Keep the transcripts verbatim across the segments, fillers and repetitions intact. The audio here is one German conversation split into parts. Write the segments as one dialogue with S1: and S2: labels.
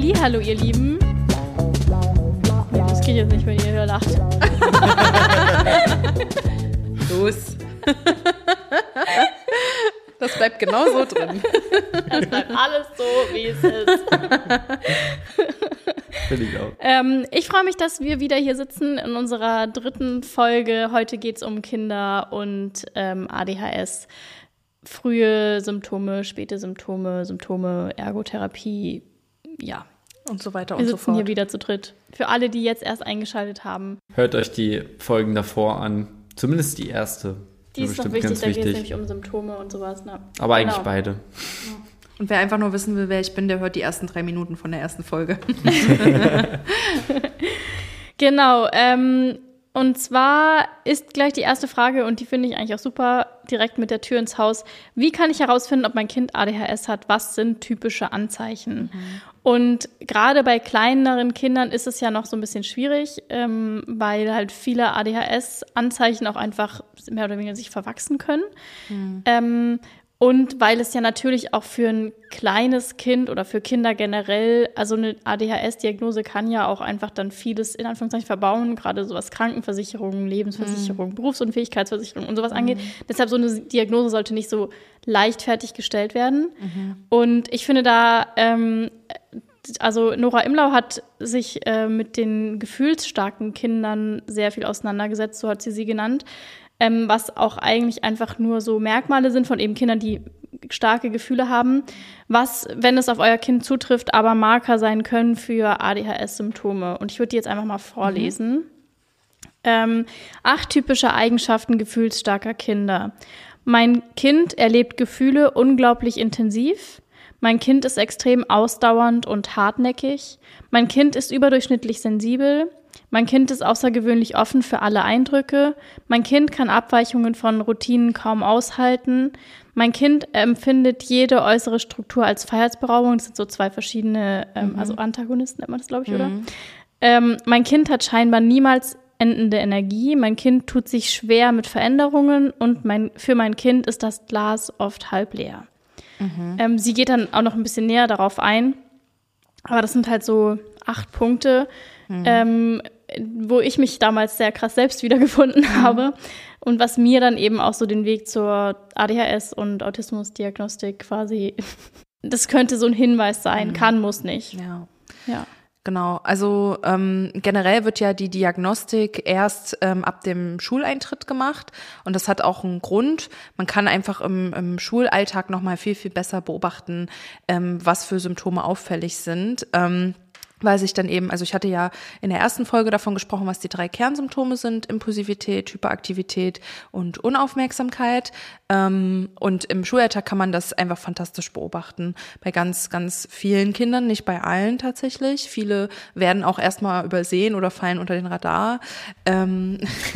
S1: Hallihallo, ihr Lieben. Nee, das geht jetzt nicht, wenn ihr hier lacht.
S2: Los. Das bleibt genau so drin.
S1: Das bleibt alles so, wie es ist.
S3: Finde ich auch.
S1: Ähm, ich freue mich, dass wir wieder hier sitzen in unserer dritten Folge. Heute geht es um Kinder und ähm, A D H S. Frühe Symptome, späte Symptome, Symptome, Ergotherapie, ja.
S2: Und so weiter
S1: wir
S2: und so
S1: sitzen
S2: fort.
S1: hier wieder zu dritt. Für alle, die jetzt erst eingeschaltet haben.
S3: Hört euch die Folgen davor an. Zumindest die erste.
S1: Die ist noch
S3: bestimmt
S1: wichtig,
S3: ganz
S1: da geht es
S3: wichtig.
S1: nämlich um Symptome und sowas. Ne?
S3: Aber eigentlich
S1: Genau.
S3: beide.
S2: Und wer einfach nur wissen will, wer ich bin, der hört die ersten drei Minuten von der ersten Folge.
S1: Genau, ähm, und zwar ist gleich die erste Frage, und die finde ich eigentlich auch super, direkt mit der Tür ins Haus. Wie kann ich herausfinden, ob mein Kind A D H S hat? Was sind typische Anzeichen? Mhm. Und gerade bei kleineren Kindern ist es ja noch so ein bisschen schwierig, ähm, weil halt viele A D H S-Anzeichen auch einfach mehr oder weniger sich verwachsen können. Mhm. Ähm, Und weil es ja natürlich auch für ein kleines Kind oder für Kinder generell, also eine A D H S-Diagnose kann ja auch einfach dann vieles in Anführungszeichen verbauen, gerade so was Krankenversicherung, Lebensversicherung, mhm. Berufsunfähigkeitsversicherung und sowas mhm. angeht. Deshalb so eine Diagnose sollte nicht so leichtfertig gestellt werden. Mhm. Und ich finde da, ähm, also Nora Imlau hat sich äh, mit den gefühlsstarken Kindern sehr viel auseinandergesetzt, so hat sie sie genannt. Ähm, was auch eigentlich einfach nur so Merkmale sind von eben Kindern, die starke Gefühle haben, was, wenn es auf euer Kind zutrifft, aber Marker sein können für A D H S-Symptome. Und ich würde die jetzt einfach mal vorlesen. Mhm. Ähm, acht typische Eigenschaften gefühlsstarker Kinder. Mein Kind erlebt Gefühle unglaublich intensiv. Mein Kind ist extrem ausdauernd und hartnäckig. Mein Kind ist überdurchschnittlich sensibel. Mein Kind ist außergewöhnlich offen für alle Eindrücke. Mein Kind kann Abweichungen von Routinen kaum aushalten. Mein Kind empfindet jede äußere Struktur als Freiheitsberaubung. Das sind so zwei verschiedene, ähm, mhm. also Antagonisten nennt man das, glaube ich, mhm. oder? Ähm, mein Kind hat scheinbar niemals endende Energie. Mein Kind tut sich schwer mit Veränderungen und mein, für mein Kind ist das Glas oft halb leer. Mhm. Ähm, sie geht dann auch noch ein bisschen näher darauf ein. Aber das sind halt so acht Punkte, mhm. ähm, wo ich mich damals sehr krass selbst wiedergefunden mhm. habe und was mir dann eben auch so den Weg zur A D H S und Autismusdiagnostik quasi, das könnte so ein Hinweis sein, mhm. kann, muss nicht.
S2: Ja.
S1: Ja.
S2: Genau, also ähm, generell wird ja die Diagnostik erst ähm, ab dem Schuleintritt gemacht und das hat auch einen Grund. Man kann einfach im, im Schulalltag nochmal viel, viel besser beobachten, ähm, was für Symptome auffällig sind. Ähm, weil sich dann eben, also ich hatte ja in der ersten Folge davon gesprochen, was die drei Kernsymptome sind: Impulsivität, Hyperaktivität und Unaufmerksamkeit. Ähm, und im Schulalltag kann man das einfach fantastisch beobachten. Bei ganz, ganz vielen Kindern, nicht bei allen tatsächlich. Viele werden auch erstmal übersehen oder fallen unter den Radar. Ähm,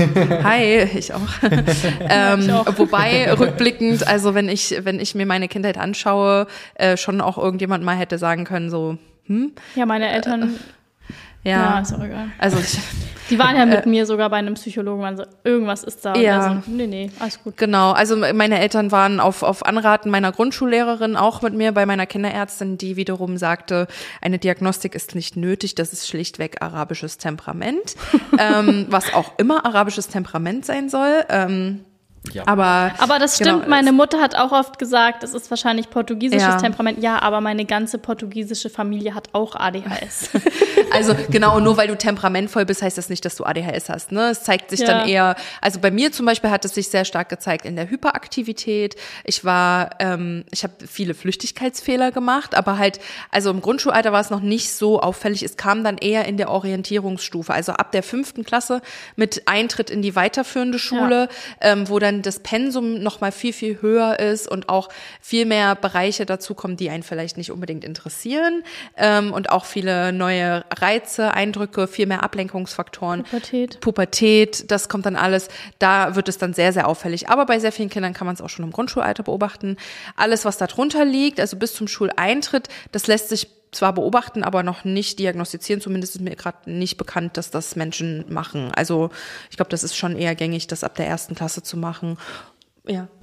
S2: hi, ich auch. ähm, ich auch. Wobei, rückblickend, also wenn ich, wenn ich mir meine Kindheit anschaue, äh, schon auch irgendjemand mal hätte sagen können, so, Hm?
S1: Ja, meine Eltern,
S2: äh, ja,
S1: ja, ist auch egal.
S2: Also ich,
S1: die waren ja mit äh, mir sogar bei einem Psychologen, waren so, irgendwas ist da.
S2: Ja.
S1: Also, nee, nee, alles gut.
S2: Genau, also meine Eltern waren auf, auf Anraten meiner Grundschullehrerin auch mit mir bei meiner Kinderärztin, die wiederum sagte, eine Diagnostik ist nicht nötig, das ist schlichtweg arabisches Temperament, ähm, was auch immer arabisches Temperament sein soll. Ähm,
S3: Ja.
S2: Aber,
S1: aber das stimmt, genau, meine Mutter hat auch oft gesagt, es ist wahrscheinlich portugiesisches
S2: ja.
S1: Temperament. Ja, aber meine ganze portugiesische Familie hat auch A D H S.
S2: Also genau, nur weil du temperamentvoll bist, heißt das nicht, dass du A D H S hast. Ne? Es zeigt sich ja. dann eher, also bei mir zum Beispiel hat es sich sehr stark gezeigt in der Hyperaktivität. Ich war, ähm, ich habe viele Flüchtigkeitsfehler gemacht, aber halt, also im Grundschulalter war es noch nicht so auffällig. Es kam dann eher in der Orientierungsstufe, also ab der fünften Klasse mit Eintritt in die weiterführende Schule, ja. ähm, wo dann das Pensum noch mal viel, viel höher ist und auch viel mehr Bereiche dazu kommen, die einen vielleicht nicht unbedingt interessieren, ähm, und auch viele neue Reize, Eindrücke, viel mehr Ablenkungsfaktoren.
S1: Pubertät.
S2: Pubertät, das kommt dann alles. Da wird es dann sehr, sehr auffällig. Aber bei sehr vielen Kindern kann man es auch schon im Grundschulalter beobachten. Alles, was da drunter liegt, also bis zum Schuleintritt, das lässt sich zwar beobachten, aber noch nicht diagnostizieren. Zumindest ist mir gerade nicht bekannt, dass das Menschen machen. Also ich glaube, das ist schon eher gängig, das ab der ersten Klasse zu machen. Ja.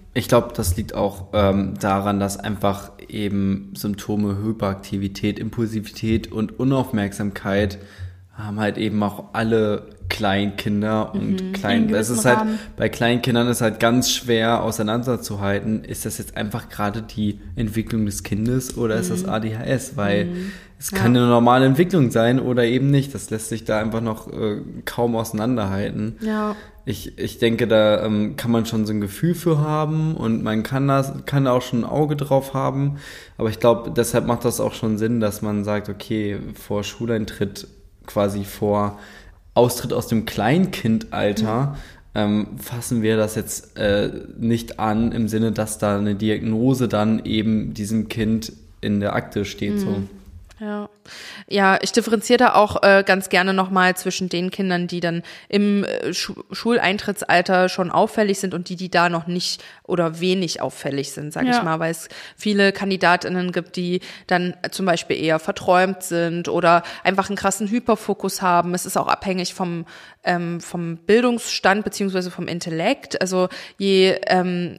S3: Ich glaube, das liegt auch ähm, daran, dass einfach eben Symptome Hyperaktivität, Impulsivität und Unaufmerksamkeit haben halt eben auch alle Kleinkinder und
S1: Mhm.
S3: Klein.
S1: In
S3: Es ist
S1: gewissem
S3: halt,
S1: Rahmen.
S3: bei Kleinkindern ist halt ganz schwer auseinanderzuhalten, ist das jetzt einfach gerade die Entwicklung des Kindes oder ist das A D H S? Weil es kann eine normale Entwicklung sein oder eben nicht. Das lässt sich da einfach noch äh, kaum auseinanderhalten.
S2: Ja.
S3: Ich, ich denke, da ähm, kann man schon so ein Gefühl für haben und man kann das, kann da auch schon ein Auge drauf haben. Aber ich glaube, deshalb macht das auch schon Sinn, dass man sagt, okay, vor Schuleintritt, quasi vor Austritt aus dem Kleinkindalter, ähm, fassen wir das jetzt äh, nicht an, im Sinne, dass da eine Diagnose dann eben diesem Kind in der Akte steht. So.
S2: Ja, ja, ich differenziere da auch äh, ganz gerne nochmal zwischen den Kindern, die dann im äh, Schu- Schuleintrittsalter schon auffällig sind und die, die da noch nicht oder wenig auffällig sind, sage
S1: Ja.
S2: ich mal, weil es viele KandidatInnen gibt, die dann zum Beispiel eher verträumt sind oder einfach einen krassen Hyperfokus haben. Es ist auch abhängig vom ähm, vom Bildungsstand beziehungsweise vom Intellekt. Also je ähm,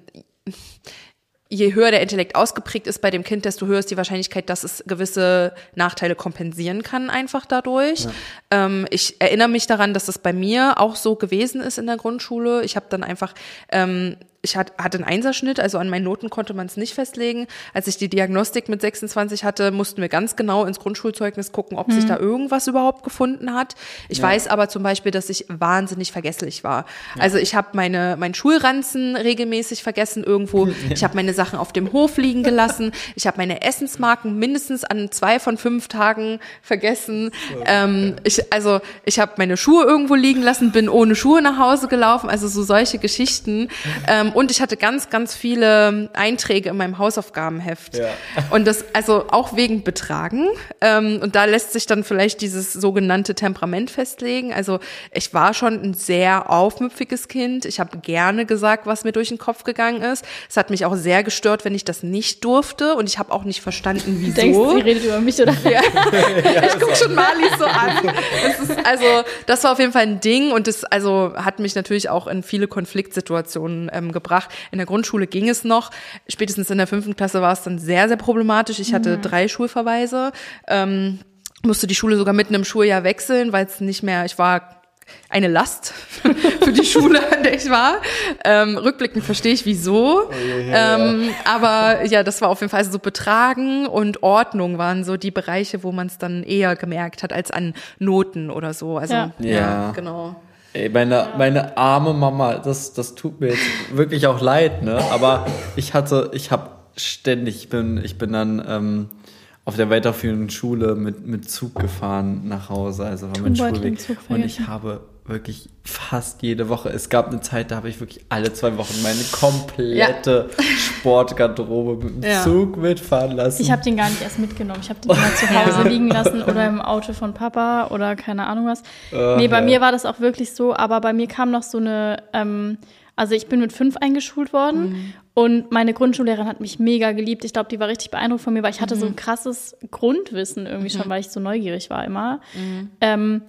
S2: Je höher der Intellekt ausgeprägt ist bei dem Kind, desto höher ist die Wahrscheinlichkeit, dass es gewisse Nachteile kompensieren kann einfach dadurch. Ja. Ähm, ich erinnere mich daran, dass das bei mir auch so gewesen ist in der Grundschule. Ich habe dann einfach, ähm, ich hatte einen Einserschnitt, also an meinen Noten konnte man es nicht festlegen. Als ich die Diagnostik mit sechsundzwanzig hatte, mussten wir ganz genau ins Grundschulzeugnis gucken, ob hm. sich da irgendwas überhaupt gefunden hat. Ich ja. weiß aber zum Beispiel, dass ich wahnsinnig vergesslich war. Ja. Also ich habe meine meinen Schulranzen regelmäßig vergessen irgendwo. Ja. Ich habe meine Sachen auf dem Hof liegen gelassen. Ich habe meine Essensmarken mindestens an zwei von fünf Tagen vergessen. So, ähm, ja. ich, also ich habe meine Schuhe irgendwo liegen lassen, bin ohne Schuhe nach Hause gelaufen. Also so solche Geschichten. Ähm, und ich hatte ganz, ganz viele Einträge in meinem Hausaufgabenheft. Ja. Und das, also auch wegen Betragen. Ähm, und da lässt sich dann vielleicht dieses sogenannte Temperament festlegen. Also ich war schon ein sehr aufmüpfiges Kind. Ich habe gerne gesagt, was mir durch den Kopf gegangen ist. Es hat mich auch sehr gestört, wenn ich das nicht durfte. Und ich habe auch nicht verstanden, wieso.
S1: Du denkst, sie redet über mich, oder?
S2: Ja. Ja, ich gucke schon Marlies so an. Das ist, also, das war auf jeden Fall ein Ding. Und das also hat mich natürlich auch in viele Konfliktsituationen ähm, gebracht. In der Grundschule ging es noch. Spätestens in der fünften Klasse war es dann sehr, sehr problematisch. Ich hatte mhm. drei Schulverweise. Ähm, musste die Schule sogar mitten im Schuljahr wechseln, weil es nicht mehr, ich war eine Last für die Schule, an der ich war. Ähm, rückblickend verstehe ich, wieso. Oh, yeah. ähm, aber ja, das war auf jeden Fall so Betragen und Ordnung waren so die Bereiche, wo man es dann eher gemerkt hat als an Noten oder so. Also
S3: ja,
S2: ja,
S3: ja
S2: genau.
S3: Ey, meine, ja. meine arme Mama, das, das tut mir jetzt wirklich auch leid, ne? Aber ich hatte, ich habe ständig, ich bin, ich bin dann ähm, auf der weiterführenden Schule mit, mit Zug gefahren nach Hause, also war mein Schulweg. Und ich habe wirklich fast jede Woche, es gab eine Zeit, da habe ich wirklich alle zwei Wochen meine komplette ja. Sportgarderobe mit dem ja. Zug mitfahren lassen.
S1: Ich habe den gar nicht erst mitgenommen. Ich habe den immer zu Hause ja. liegen lassen oder im Auto von Papa oder keine Ahnung was. Uh, nee, bei ja. mir war das auch wirklich so, aber bei mir kam noch so eine, ähm, also ich bin mit fünf eingeschult worden mhm. und meine Grundschullehrerin hat mich mega geliebt. Ich glaube, die war richtig beeindruckt von mir, weil ich hatte mhm. so ein krasses Grundwissen irgendwie mhm. schon, weil ich so neugierig war immer. Mhm. Ähm,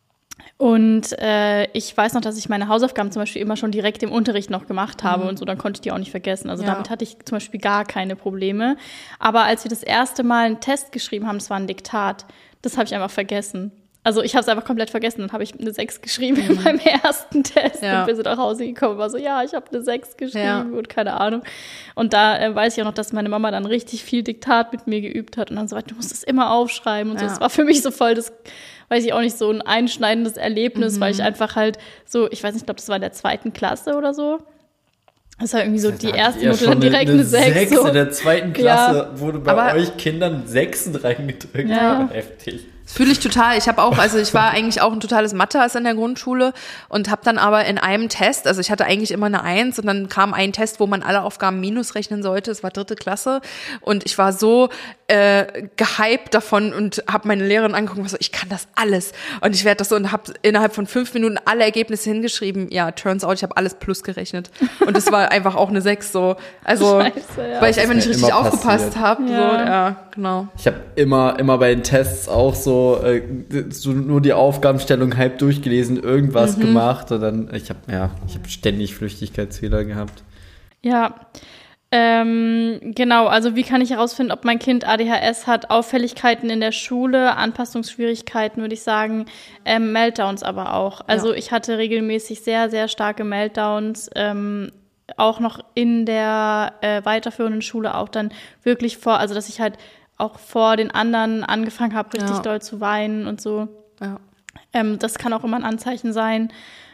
S1: Und äh, ich weiß noch, dass ich meine Hausaufgaben zum Beispiel immer schon direkt im Unterricht noch gemacht habe mhm. und so, dann konnte ich die auch nicht vergessen. Also ja. damit hatte ich zum Beispiel gar keine Probleme. Aber als wir das erste Mal einen Test geschrieben haben, das war ein Diktat, das habe ich einfach vergessen. Also ich habe es einfach komplett vergessen. Dann habe ich eine sechs geschrieben mhm. in meinem ersten Test ja. und bin so nach Hause gekommen und war so, ja, ich habe eine sechs geschrieben ja. und keine Ahnung. Und da äh, weiß ich auch noch, dass meine Mama dann richtig viel Diktat mit mir geübt hat und dann so weiter, du musst es immer aufschreiben und ja. so. Das war für mich so voll das, weiß ich auch nicht, so ein einschneidendes Erlebnis, mhm. weil ich einfach halt so, ich weiß nicht, ich glaube, das war in der zweiten Klasse oder so. Das war irgendwie so das die erste Note, dann direkt eine sechs.
S3: So. In der zweiten Klasse
S1: ja.
S3: wurde bei aber euch Kindern Sechsen reingedrückt.
S2: Ja.
S3: Heftig.
S2: Das fühle ich total. Ich habe auch, also ich war eigentlich auch ein totales Mathe-Ass in der Grundschule und habe dann aber in einem Test, also ich hatte eigentlich immer eine Eins und dann kam ein Test, wo man alle Aufgaben minus rechnen sollte. Es war dritte Klasse und ich war so äh, gehypt davon und habe meine Lehrerin angeguckt und war so, ich kann das alles und ich werde das so und habe innerhalb von fünf Minuten alle Ergebnisse hingeschrieben. Ja, turns out, ich habe alles plus gerechnet und es war einfach auch eine Sechs so. Also Scheiße, ja. weil ich einfach nicht richtig aufgepasst habe. Ja. So, ja, genau.
S3: Ich habe immer, immer bei den Tests auch so So, so nur die Aufgabenstellung halb durchgelesen, irgendwas mhm. gemacht und dann, ich habe ja, ich habe ständig Flüchtigkeitsfehler gehabt.
S1: Ja, ähm, genau. Also wie kann ich herausfinden, ob mein Kind A D H S hat? Auffälligkeiten in der Schule, Anpassungsschwierigkeiten, würde ich sagen, ähm, Meltdowns aber auch. Also ja. ich hatte regelmäßig sehr, sehr starke Meltdowns, ähm, auch noch in der äh, weiterführenden Schule, auch dann wirklich vor, also dass ich halt auch vor den anderen angefangen habe, richtig ja. doll zu weinen und so. Ja. Ähm, das kann auch immer ein Anzeichen sein.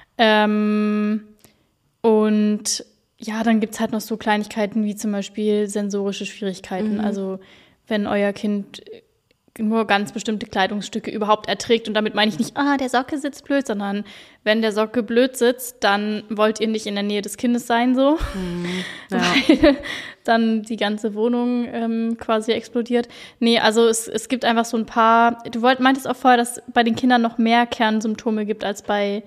S1: Ähm, und ja, dann gibt's halt noch so Kleinigkeiten wie zum Beispiel sensorische Schwierigkeiten. Mhm. Also wenn euer Kind nur ganz bestimmte Kleidungsstücke überhaupt erträgt. Und damit meine ich nicht, ah, der Socke sitzt blöd, sondern wenn der Socke blöd sitzt, dann wollt ihr nicht in der Nähe des Kindes sein, so. Mhm. Ja. Weil dann die ganze Wohnung ähm, quasi explodiert. Nee, also es, es gibt einfach so ein paar, du wollt, meintest auch vorher, dass bei den Kindern noch mehr Kernsymptome gibt als bei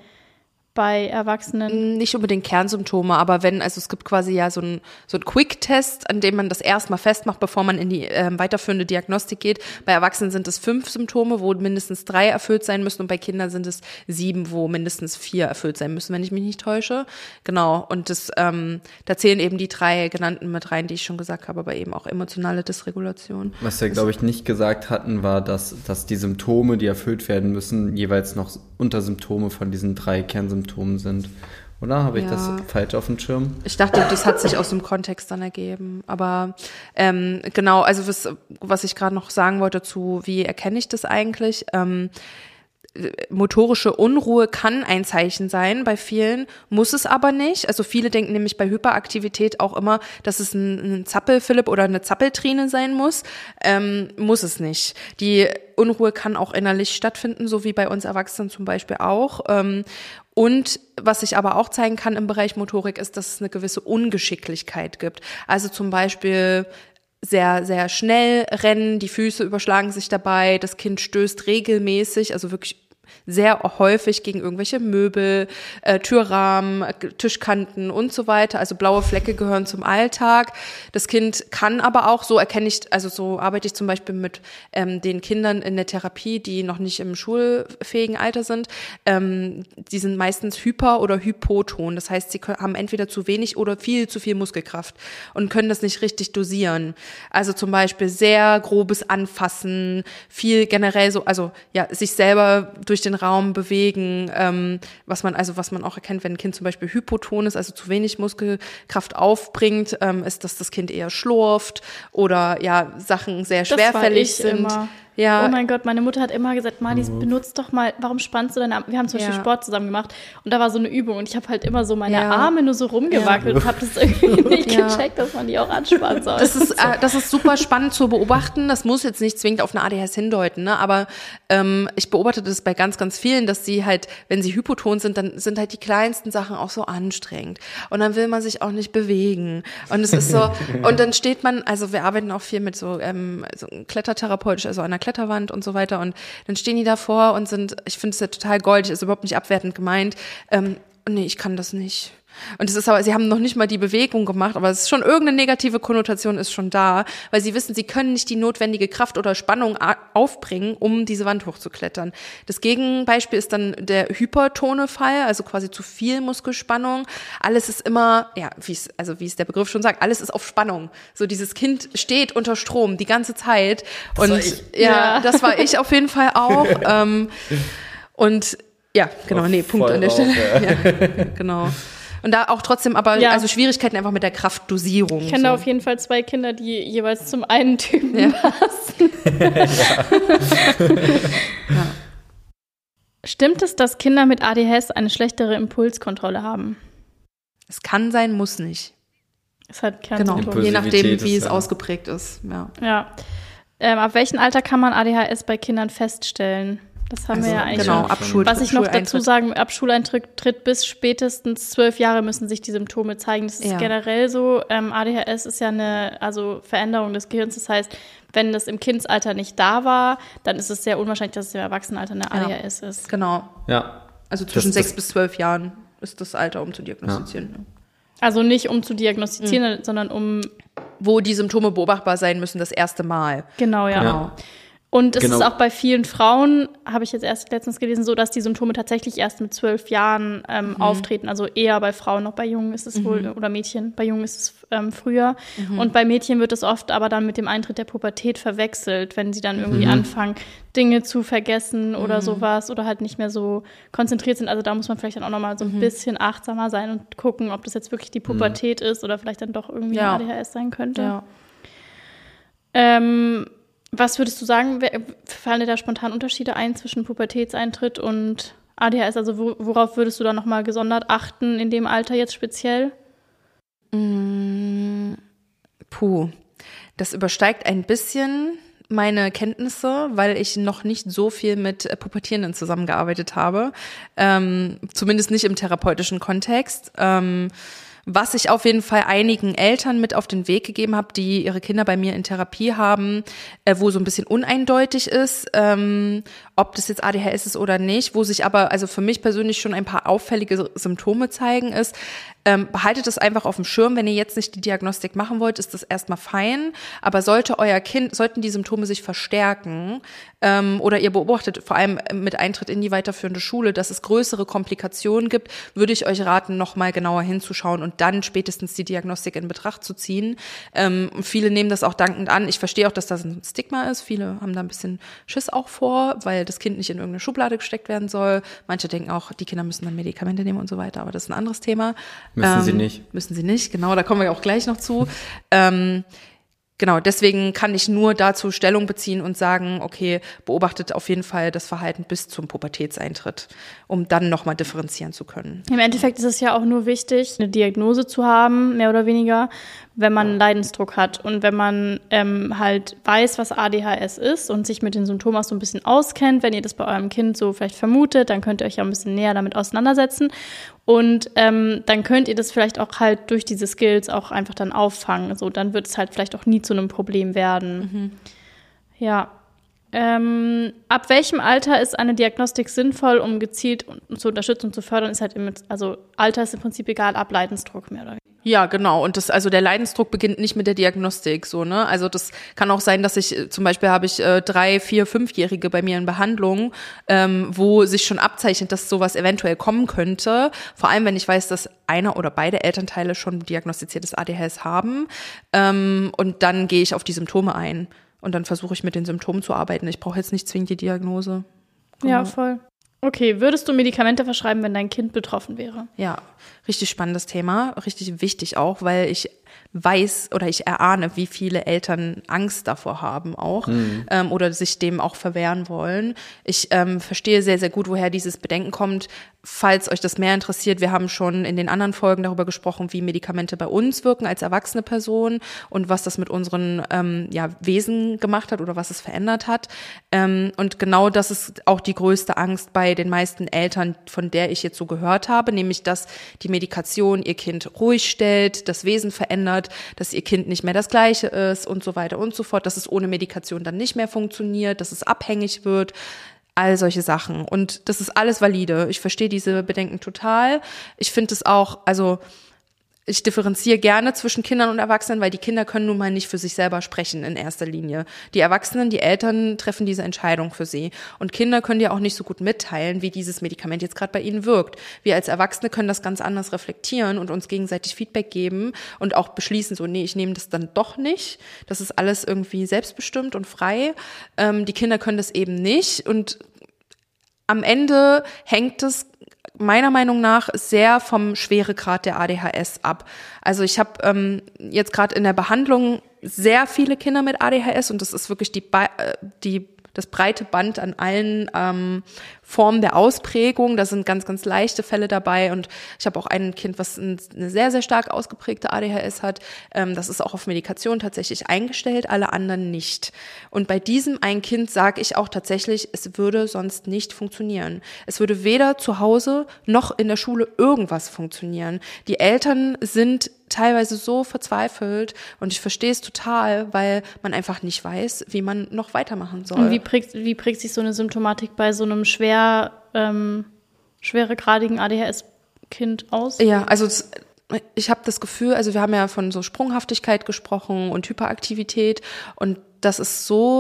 S1: bei Erwachsenen?
S2: Nicht unbedingt Kernsymptome, aber wenn, also es gibt quasi ja so ein so ein Quick-Test, an dem man das erstmal festmacht, bevor man in die ähm, weiterführende Diagnostik geht. Bei Erwachsenen sind es fünf Symptome, wo mindestens drei erfüllt sein müssen und bei Kindern sind es sieben, wo mindestens vier erfüllt sein müssen, wenn ich mich nicht täusche. Genau, und das ähm, da zählen eben die drei genannten mit rein, die ich schon gesagt habe, aber eben auch emotionale Dysregulation.
S3: Was wir, glaube ich, nicht gesagt hatten, war, dass, dass die Symptome, die erfüllt werden müssen, jeweils noch Untersymptome von diesen drei Kernsymptomen sind. Oder? Habe ich ja. das falsch auf dem Schirm?
S2: Ich dachte, das hat sich aus dem Kontext dann ergeben. Aber ähm, genau, also was, was ich gerade noch sagen wollte zu, wie erkenne ich das eigentlich? Ähm, motorische Unruhe kann ein Zeichen sein bei vielen, muss es aber nicht. Also viele denken nämlich bei Hyperaktivität auch immer, dass es ein, ein Zappelphilipp oder eine Zappeltrine sein muss. Ähm, muss es nicht. Die Unruhe kann auch innerlich stattfinden, so wie bei uns Erwachsenen zum Beispiel auch. Ähm, und was sich aber auch zeigen kann im Bereich Motorik ist, dass es eine gewisse Ungeschicklichkeit gibt. Also zum Beispiel sehr, sehr schnell rennen, die Füße überschlagen sich dabei, das Kind stößt regelmäßig, also wirklich sehr häufig gegen irgendwelche Möbel, äh, Türrahmen, Tischkanten und so weiter. Also blaue Flecke gehören zum Alltag. Das Kind kann aber auch, so erkenne ich, also so arbeite ich zum Beispiel mit ähm, den Kindern in der Therapie, die noch nicht im schulfähigen Alter sind. Ähm, die sind meistens hyper- oder hypoton. Das heißt, sie können, haben entweder zu wenig oder viel zu viel Muskelkraft und können das nicht richtig dosieren. Also zum Beispiel sehr grobes Anfassen, viel generell so, also ja, sich selber durch den Raum bewegen, ähm, was man also was man auch erkennt, wenn ein Kind zum Beispiel hypoton ist, also zu wenig Muskelkraft aufbringt, ähm, ist, dass das Kind eher schlurft oder ja Sachen sehr schwerfällig sind.
S1: Immer. Ja. Oh mein Gott, meine Mutter hat immer gesagt, Marlies, mhm. benutzt doch mal, warum spannst du deine Arme? Wir haben zum Beispiel ja. Sport zusammen gemacht und da war so eine Übung und ich habe halt immer so meine ja. Arme nur so rumgewackelt ja. und habe das irgendwie nicht ja. gecheckt, dass man die auch anspannen soll.
S2: Das ist, äh, das ist super spannend zu beobachten. Das muss jetzt nicht zwingend auf eine A D H S hindeuten, ne? Aber ähm, ich beobachte das bei ganz, ganz vielen, dass sie halt, wenn sie hypoton sind, dann sind halt die kleinsten Sachen auch so anstrengend und dann will man sich auch nicht bewegen und es ist so, und dann steht man, also wir arbeiten auch viel mit so, ähm, so klettertherapeutisch, also einer Kletterwand und so weiter und dann stehen die davor und sind, ich finde es ja total goldig, ist überhaupt nicht abwertend gemeint, ähm, nee, ich kann das nicht. Und es ist aber, sie haben noch nicht mal die Bewegung gemacht, aber es ist schon irgendeine negative Konnotation ist schon da, weil sie wissen, sie können nicht die notwendige Kraft oder Spannung aufbringen, um diese Wand hochzuklettern. Das Gegenbeispiel ist dann der hypertone Fall, also quasi zu viel Muskelspannung. Alles ist immer, ja, wie es, also wie es der Begriff schon sagt, alles ist auf Spannung. So dieses Kind steht unter Strom die ganze Zeit. Und das ja, ja, das war ich auf jeden Fall auch. ähm, und ja, genau, auf nee, Punkt an der Stelle. Auf, ja. Ja, genau. Und da auch trotzdem aber, ja. also Schwierigkeiten einfach mit der Kraftdosierung.
S1: Ich kenne so. Da auf jeden Fall zwei Kinder, die jeweils zum einen Typen ja. passen. ja. Stimmt es, dass Kinder mit A D H S eine schlechtere Impulskontrolle haben?
S2: Es kann sein, muss nicht.
S1: Es hat Kernsymptome.
S2: Genau, je nachdem, wie es ja. ausgeprägt ist. Ja.
S1: ja. Ähm, ab welchem Alter kann man A D H S bei Kindern feststellen? Das haben
S2: also,
S1: wir ja eigentlich
S2: genau,
S1: schon.
S2: Ab Schul-
S1: Was ich noch dazu sagen, ab Schuleintritt bis spätestens zwölf Jahre müssen sich die Symptome zeigen. Das ist ja. generell so. Ähm, A D H S ist ja eine also Veränderung des Gehirns. Das heißt, wenn das im Kindesalter nicht da war, dann ist es sehr unwahrscheinlich, dass es im Erwachsenenalter eine A D H S ja. ist.
S2: Genau.
S3: Ja.
S2: Also zwischen das, sechs das bis zwölf Jahren ist das Alter, um zu diagnostizieren. Ja.
S1: Also nicht um zu diagnostizieren, mhm. sondern um...
S2: Wo die Symptome beobachtbar sein müssen, das erste Mal.
S1: Genau, ja.
S2: Genau.
S1: Und es
S3: Genau.
S1: ist auch bei vielen Frauen, habe ich jetzt erst letztens gelesen, so, dass die Symptome tatsächlich erst mit zwölf Jahren ähm, mhm. auftreten. Also eher bei Frauen, noch bei Jungen ist es mhm. wohl, oder Mädchen, bei Jungen ist es ähm, früher. Mhm. Und bei Mädchen wird es oft aber dann mit dem Eintritt der Pubertät verwechselt, wenn sie dann irgendwie mhm. anfangen, Dinge zu vergessen oder mhm. sowas oder halt nicht mehr so konzentriert sind. Also da muss man vielleicht dann auch nochmal so ein mhm. bisschen achtsamer sein und gucken, ob das jetzt wirklich die Pubertät mhm. ist oder vielleicht dann doch irgendwie ja. A D H S sein könnte. Ja. Ähm, Was würdest du sagen, fallen dir da spontan Unterschiede ein zwischen Pubertätseintritt und A D H S? Also worauf würdest du da nochmal gesondert achten in dem Alter jetzt speziell?
S2: Mm, puh, das übersteigt ein bisschen meine Kenntnisse, weil ich noch nicht so viel mit Pubertierenden zusammengearbeitet habe, ähm, zumindest nicht im therapeutischen Kontext. Ähm, Was ich auf jeden Fall einigen Eltern mit auf den Weg gegeben habe, die ihre Kinder bei mir in Therapie haben, äh, wo so ein bisschen uneindeutig ist, ähm, ob das jetzt A D H S ist oder nicht, wo sich aber also für mich persönlich schon ein paar auffällige Symptome zeigen, ist, ähm, behaltet es einfach auf dem Schirm. Wenn ihr jetzt nicht die Diagnostik machen wollt, ist das erstmal fein. Aber sollte euer Kind, sollten die Symptome sich verstärken ähm, oder ihr beobachtet, vor allem mit Eintritt in die weiterführende Schule, dass es größere Komplikationen gibt, würde ich euch raten, noch mal genauer hinzuschauen und dann spätestens die Diagnostik in Betracht zu ziehen. Ähm, viele nehmen das auch dankend an. Ich verstehe auch, dass das ein Stigma ist. Viele haben da ein bisschen Schiss auch vor, weil das Kind nicht in irgendeine Schublade gesteckt werden soll. Manche denken auch, die Kinder müssen dann Medikamente nehmen und so weiter, aber das ist ein anderes Thema.
S3: Müssen
S2: ähm,
S3: sie nicht.
S2: Müssen sie nicht, genau, da kommen wir auch gleich noch zu. ähm, Genau, deswegen kann ich nur dazu Stellung beziehen und sagen, okay, beobachtet auf jeden Fall das Verhalten bis zum Pubertätseintritt, um dann nochmal differenzieren zu können.
S1: Im Endeffekt ist es ja auch nur wichtig, eine Diagnose zu haben, mehr oder weniger, wenn man einen Leidensdruck hat und wenn man ähm, halt weiß, was A D H S ist und sich mit den Symptomen auch so ein bisschen auskennt. Wenn ihr das bei eurem Kind so vielleicht vermutet, dann könnt ihr euch ja ein bisschen näher damit auseinandersetzen. Und ähm, dann könnt ihr das vielleicht auch halt durch diese Skills auch einfach dann auffangen. So, dann wird es halt vielleicht auch nie zu einem Problem werden. Mhm. Ja. Ähm, ab welchem Alter ist eine Diagnostik sinnvoll, um gezielt zu unterstützen und zu fördern? Ist halt im, also Alter ist im Prinzip egal, ab Leidensdruck mehr oder weniger.
S2: Ja, genau. Und das, also der Leidensdruck beginnt nicht mit der Diagnostik, so, ne? Also das kann auch sein, dass ich, zum Beispiel habe ich äh, drei, vier, fünfjährige bei mir in Behandlung, ähm, wo sich schon abzeichnet, dass sowas eventuell kommen könnte. Vor allem, wenn ich weiß, dass einer oder beide Elternteile schon diagnostiziertes A D H S haben. Ähm, und dann gehe ich auf die Symptome ein. Und dann versuche ich mit den Symptomen zu arbeiten. Ich brauche jetzt nicht zwingend die Diagnose.
S1: Genau. Ja, voll. Okay, würdest du Medikamente verschreiben, wenn dein Kind betroffen wäre?
S2: Ja, richtig spannendes Thema, richtig wichtig auch, weil ich weiß oder ich erahne, wie viele Eltern Angst davor haben auch mhm. ähm, oder sich dem auch verwehren wollen. Ich ähm, verstehe sehr, sehr gut, woher dieses Bedenken kommt. Falls euch das mehr interessiert, wir haben schon in den anderen Folgen darüber gesprochen, wie Medikamente bei uns wirken als erwachsene Person und was das mit unseren ähm, ja, Wesen gemacht hat oder was es verändert hat. Ähm, und genau das ist auch die größte Angst bei den meisten Eltern, von der ich jetzt so gehört habe, nämlich, dass die Medikation ihr Kind ruhig stellt, das Wesen verändert, dass ihr Kind nicht mehr das Gleiche ist und so weiter und so fort, dass es ohne Medikation dann nicht mehr funktioniert, dass es abhängig wird, all solche Sachen. Und das ist alles valide. Ich verstehe diese Bedenken total. Ich finde es auch, also ich differenziere gerne zwischen Kindern und Erwachsenen, weil die Kinder können nun mal nicht für sich selber sprechen in erster Linie. Die Erwachsenen, die Eltern treffen diese Entscheidung für sie. Und Kinder können dir auch nicht so gut mitteilen, wie dieses Medikament jetzt gerade bei ihnen wirkt. Wir als Erwachsene können das ganz anders reflektieren und uns gegenseitig Feedback geben und auch beschließen, so, nee, ich nehme das dann doch nicht. Das ist alles irgendwie selbstbestimmt und frei. Ähm, die Kinder können das eben nicht. Und am Ende hängt es meiner Meinung nach sehr vom Schweregrad der A D H S ab. Also ich habe ähm, jetzt gerade in der Behandlung sehr viele Kinder mit A D H S und das ist wirklich die, ba- die das breite Band an allen ähm, Formen der Ausprägung. Da sind ganz, ganz leichte Fälle dabei und ich habe auch ein Kind, was ein, eine sehr, sehr stark ausgeprägte A D H S hat. Ähm, das ist auch auf Medikation tatsächlich eingestellt, alle anderen nicht. Und bei diesem ein Kind sage ich auch tatsächlich, es würde sonst nicht funktionieren. Es würde weder zu Hause noch in der Schule irgendwas funktionieren. Die Eltern sind teilweise so verzweifelt und ich verstehe es total, weil man einfach nicht weiß, wie man noch weitermachen soll.
S1: Und wie prägt, wie prägt sich so eine Symptomatik bei so einem schwer, ähm, schweregradigen A D H S-Kind aus?
S2: Ja, also das, ich habe das Gefühl, also wir haben ja von so Sprunghaftigkeit gesprochen und Hyperaktivität und das ist so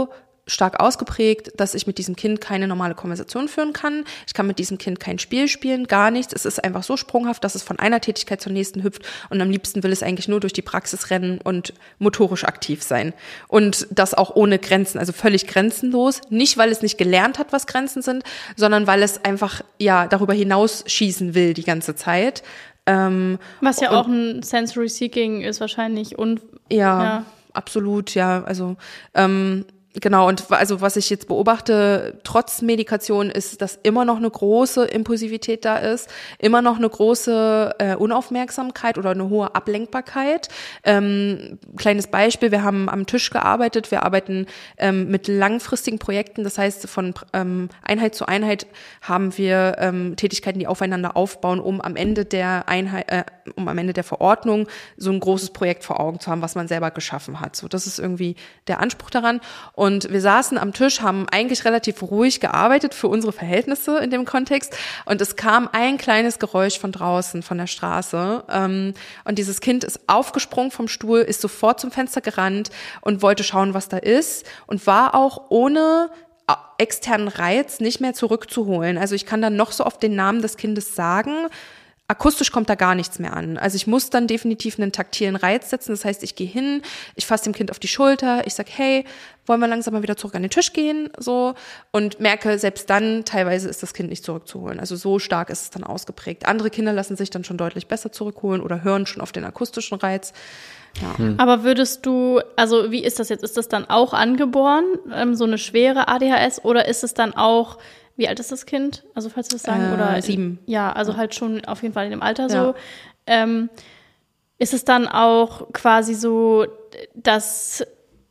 S2: stark ausgeprägt, dass ich mit diesem Kind keine normale Konversation führen kann. Ich kann mit diesem Kind kein Spiel spielen, gar nichts. Es ist einfach so sprunghaft, dass es von einer Tätigkeit zur nächsten hüpft und am liebsten will es eigentlich nur durch die Praxis rennen und motorisch aktiv sein. Und das auch ohne Grenzen, also völlig grenzenlos. Nicht, weil es nicht gelernt hat, was Grenzen sind, sondern weil es einfach ja darüber hinaus schießen will die ganze Zeit. Ähm,
S1: was ja
S2: und,
S1: auch ein Sensory Seeking ist wahrscheinlich. Und,
S2: ja,
S1: ja,
S2: absolut, ja. Also ähm, Genau, und also was ich jetzt beobachte, trotz Medikation, ist, dass immer noch eine große Impulsivität da ist, immer noch eine große äh, Unaufmerksamkeit oder eine hohe Ablenkbarkeit. Ähm, kleines Beispiel, wir haben am Tisch gearbeitet, wir arbeiten ähm, mit langfristigen Projekten, das heißt von ähm, Einheit zu Einheit haben wir ähm, Tätigkeiten, die aufeinander aufbauen, um am Ende der Einheit, äh, um am Ende der Verordnung so ein großes Projekt vor Augen zu haben, was man selber geschaffen hat. So, das ist irgendwie der Anspruch daran. Und wir saßen am Tisch, haben eigentlich relativ ruhig gearbeitet für unsere Verhältnisse in dem Kontext. Und es kam ein kleines Geräusch von draußen, von der Straße. Und dieses Kind ist aufgesprungen vom Stuhl, ist sofort zum Fenster gerannt und wollte schauen, was da ist. Und war auch ohne externen Reiz nicht mehr zurückzuholen. Also ich kann dann noch so oft den Namen des Kindes sagen. Akustisch kommt da gar nichts mehr an. Also ich muss dann definitiv einen taktilen Reiz setzen. Das heißt, ich gehe hin, ich fasse dem Kind auf die Schulter, ich sag, hey, wollen wir langsam mal wieder zurück an den Tisch gehen, so, und merke, selbst dann teilweise ist das Kind nicht zurückzuholen. Also so stark ist es dann ausgeprägt. Andere Kinder lassen sich dann schon deutlich besser zurückholen oder hören schon auf den akustischen Reiz. Ja.
S1: Hm. Aber würdest du, also wie ist das jetzt? Ist das dann auch angeboren, ähm, so eine schwere A D H S, oder ist es dann auch, wie alt ist das Kind? Also falls du das sagen,
S2: äh,
S1: oder
S2: sieben.
S1: Ja, also halt schon auf jeden Fall in dem Alter so.
S2: Ja.
S1: Ähm, ist es dann auch quasi so, dass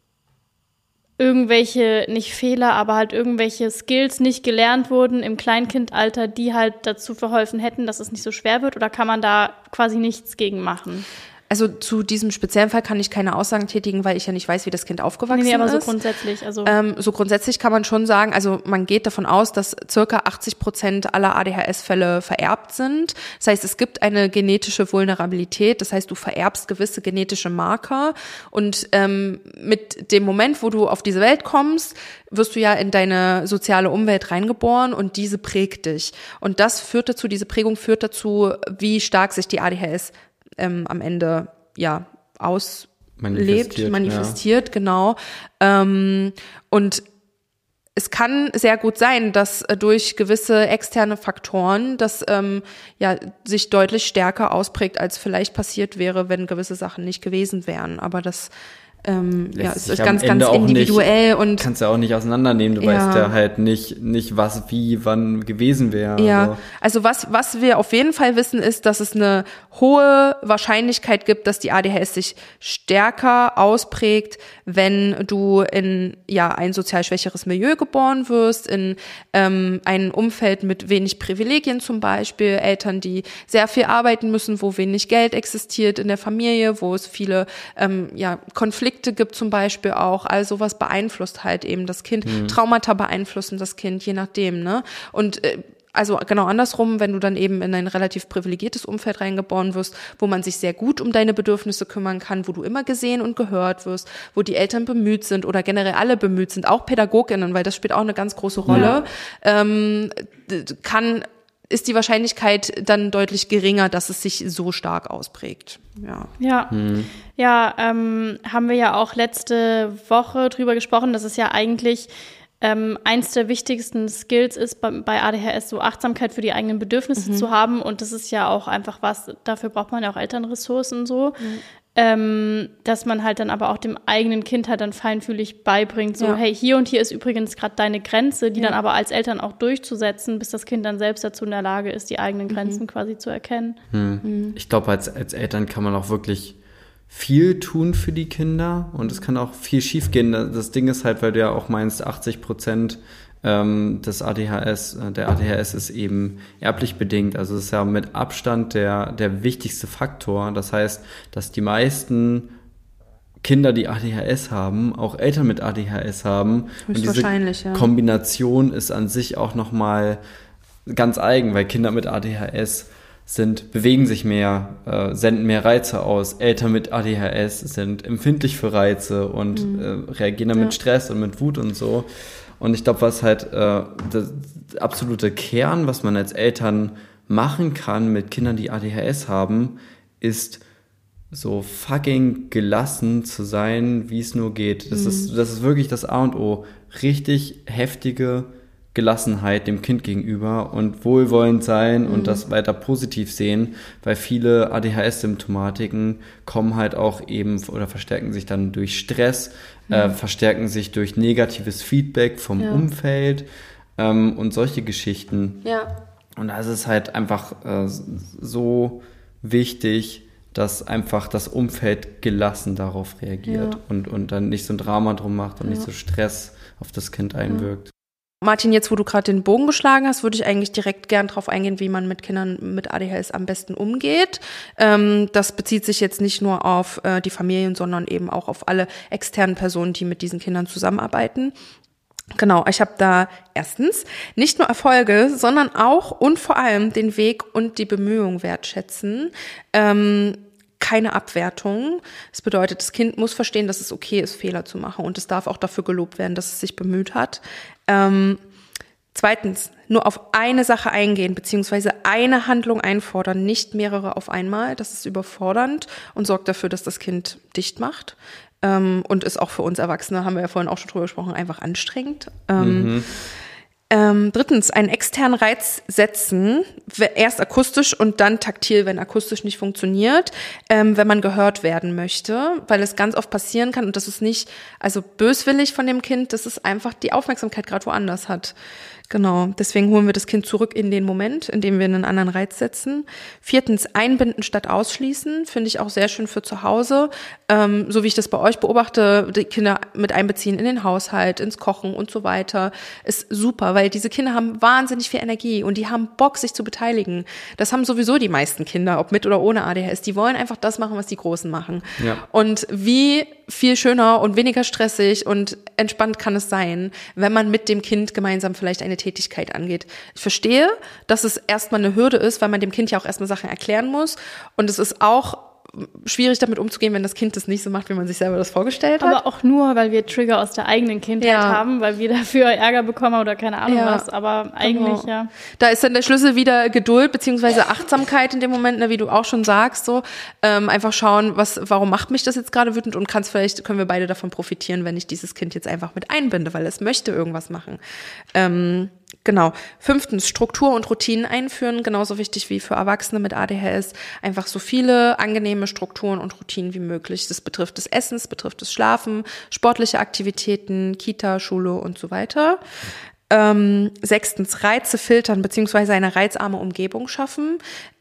S1: irgendwelche, nicht Fehler, aber halt irgendwelche Skills nicht gelernt wurden im Kleinkindalter, die halt dazu verholfen hätten, dass es nicht so schwer wird? Oder kann man da quasi nichts gegen machen?
S2: Also zu diesem speziellen Fall kann ich keine Aussagen tätigen, weil ich ja nicht weiß, wie das Kind aufgewachsen
S1: nee, nee, aber
S2: ist.
S1: so grundsätzlich. Also
S2: ähm, so grundsätzlich kann man schon sagen, also man geht davon aus, dass circa achtzig Prozent aller A D H S-Fälle vererbt sind. Das heißt, es gibt eine genetische Vulnerabilität. Das heißt, du vererbst gewisse genetische Marker. Und ähm, mit dem Moment, wo du auf diese Welt kommst, wirst du ja in deine soziale Umwelt reingeboren und diese prägt dich. Und das führt dazu, diese Prägung führt dazu, wie stark sich die A D H S Ähm, am Ende ja auslebt, manifestiert, manifestiert ja. Genau. Ähm, und es kann sehr gut sein, dass äh, durch gewisse externe Faktoren das ähm, ja sich deutlich stärker ausprägt, als vielleicht passiert wäre, wenn gewisse Sachen nicht gewesen wären. Aber das Ähm, ja, es ist ganz, ganz individuell nicht, und
S3: kannst ja auch nicht auseinandernehmen. Du ja. weißt ja halt nicht, nicht was, wie, wann gewesen wäre.
S2: Ja, also, also was, was wir auf jeden Fall wissen, ist, dass es eine hohe Wahrscheinlichkeit gibt, dass die A D H S sich stärker ausprägt, wenn du in ja ein sozial schwächeres Milieu geboren wirst, in ähm, ein Umfeld mit wenig Privilegien zum Beispiel, Eltern, die sehr viel arbeiten müssen, wo wenig Geld existiert in der Familie, wo es viele ähm, ja Konflikte gibt zum Beispiel auch, all sowas beeinflusst halt eben das Kind. Mhm. Traumata beeinflussen das Kind, je nachdem, ne? Und äh, also genau andersrum, wenn du dann eben in ein relativ privilegiertes Umfeld reingeboren wirst, wo man sich sehr gut um deine Bedürfnisse kümmern kann, wo du immer gesehen und gehört wirst, wo die Eltern bemüht sind oder generell alle bemüht sind, auch PädagogInnen, weil das spielt auch eine ganz große Rolle, ja. ähm, kann ist die Wahrscheinlichkeit dann deutlich geringer, dass es sich so stark ausprägt. Ja,
S1: ja, hm. ja ähm, haben wir ja auch letzte Woche drüber gesprochen, dass es ja eigentlich ähm, eins der wichtigsten Skills ist bei, bei A D H S, so Achtsamkeit für die eigenen Bedürfnisse mhm. zu haben. Und das ist ja auch einfach was, dafür braucht man ja auch Elternressourcen so. Mhm. Ähm, dass man halt dann aber auch dem eigenen Kind halt dann feinfühlig beibringt, so ja. hey, hier und hier ist übrigens gerade deine Grenze, die ja. dann aber als Eltern auch durchzusetzen, bis das Kind dann selbst dazu in der Lage ist, die eigenen Grenzen mhm. quasi zu erkennen.
S3: Hm. Mhm. Ich glaube, als, als Eltern kann man auch wirklich viel tun für die Kinder und es kann auch viel schief gehen. Das Ding ist halt, weil du ja auch meinst, achtzig Prozent des A D H S, der A D H S ist eben erblich bedingt, also es ist ja mit Abstand der, der wichtigste Faktor. Das heißt, dass die meisten Kinder, die A D H S haben, auch Eltern mit A D H S haben. Und diese ja. Kombination ist an sich auch nochmal ganz eigen, weil Kinder mit A D H S sind, bewegen sich mehr, äh, senden mehr Reize aus. Eltern mit A D H S sind empfindlich für Reize und mhm. äh, reagieren dann ja. mit Stress und mit Wut und so. Und ich glaube, was halt äh, der absolute Kern, was man als Eltern machen kann mit Kindern, die A D H S haben, ist so fucking gelassen zu sein, wie es nur geht. Das mhm. ist, das ist wirklich das A und O. Richtig heftige Gelassenheit dem Kind gegenüber und wohlwollend sein mhm. und das weiter positiv sehen, weil viele A D H S-Symptomatiken kommen halt auch eben oder verstärken sich dann durch Stress, mhm. äh, verstärken sich durch negatives Feedback vom ja. Umfeld ähm, und solche Geschichten.
S2: Ja.
S3: Und da ist es halt einfach äh, so wichtig, dass einfach das Umfeld gelassen darauf reagiert ja. und, und dann nicht so ein Drama drum macht und ja. nicht so Stress auf das Kind einwirkt.
S2: Martin, jetzt wo du gerade den Bogen geschlagen hast, würde ich eigentlich direkt gern drauf eingehen, wie man mit Kindern mit A D H S am besten umgeht. Ähm, das bezieht sich jetzt nicht nur auf äh, die Familien, sondern eben auch auf alle externen Personen, die mit diesen Kindern zusammenarbeiten. Genau, ich habe da erstens nicht nur Erfolge, sondern auch und vor allem den Weg und die Bemühungen wertschätzen. Ähm, keine Abwertung. Das bedeutet, das Kind muss verstehen, dass es okay ist, Fehler zu machen und es darf auch dafür gelobt werden, dass es sich bemüht hat. Ähm, zweitens, nur auf eine Sache eingehen, beziehungsweise eine Handlung einfordern, nicht mehrere auf einmal. Das ist überfordernd und sorgt dafür, dass das Kind dicht macht. Ähm, und ist auch für uns Erwachsene, haben wir ja vorhin auch schon drüber gesprochen, einfach anstrengend. Ähm, mhm. Ähm, drittens, einen externen Reiz setzen, erst akustisch und dann taktil, wenn akustisch nicht funktioniert, ähm, wenn man gehört werden möchte, weil es ganz oft passieren kann und das ist nicht, also böswillig von dem Kind, dass es einfach die Aufmerksamkeit gerade woanders hat. Genau, deswegen holen wir das Kind zurück in den Moment, in dem wir einen anderen Reiz setzen. Viertens, einbinden statt ausschließen, finde ich auch sehr schön für zu Hause. Ähm, so wie ich das bei euch beobachte, die Kinder mit einbeziehen in den Haushalt, ins Kochen und so weiter, ist super, weil diese Kinder haben wahnsinnig viel Energie und die haben Bock, sich zu beteiligen. Das haben sowieso die meisten Kinder, ob mit oder ohne A D H S. Die wollen einfach das machen, was die Großen machen. Ja. Und wie viel schöner und weniger stressig und entspannt kann es sein, wenn man mit dem Kind gemeinsam vielleicht eine Tätigkeit angeht. Ich verstehe, dass es erstmal eine Hürde ist, weil man dem Kind ja auch erstmal Sachen erklären muss. Und es ist auch schwierig damit umzugehen, wenn das Kind das nicht so macht, wie man sich selber das vorgestellt hat.
S1: Aber auch nur, weil wir Trigger aus der eigenen Kindheit ja. haben, weil wir dafür Ärger bekommen oder keine Ahnung ja. was. Aber eigentlich, genau. ja.
S2: Da ist dann der Schlüssel wieder Geduld beziehungsweise Achtsamkeit in dem Moment, ne, wie du auch schon sagst, so ähm, einfach schauen, was, warum macht mich das jetzt gerade wütend und kann's vielleicht können wir beide davon profitieren, wenn ich dieses Kind jetzt einfach mit einbinde, weil es möchte irgendwas machen. Ähm, Genau. Fünftens, Struktur und Routinen einführen, genauso wichtig wie für Erwachsene mit A D H S. Einfach so viele angenehme Strukturen und Routinen wie möglich. Das betrifft das Essen, das betrifft das Schlafen, sportliche Aktivitäten, Kita, Schule und so weiter. Ähm, sechstens, Reize filtern beziehungsweise eine reizarme Umgebung schaffen.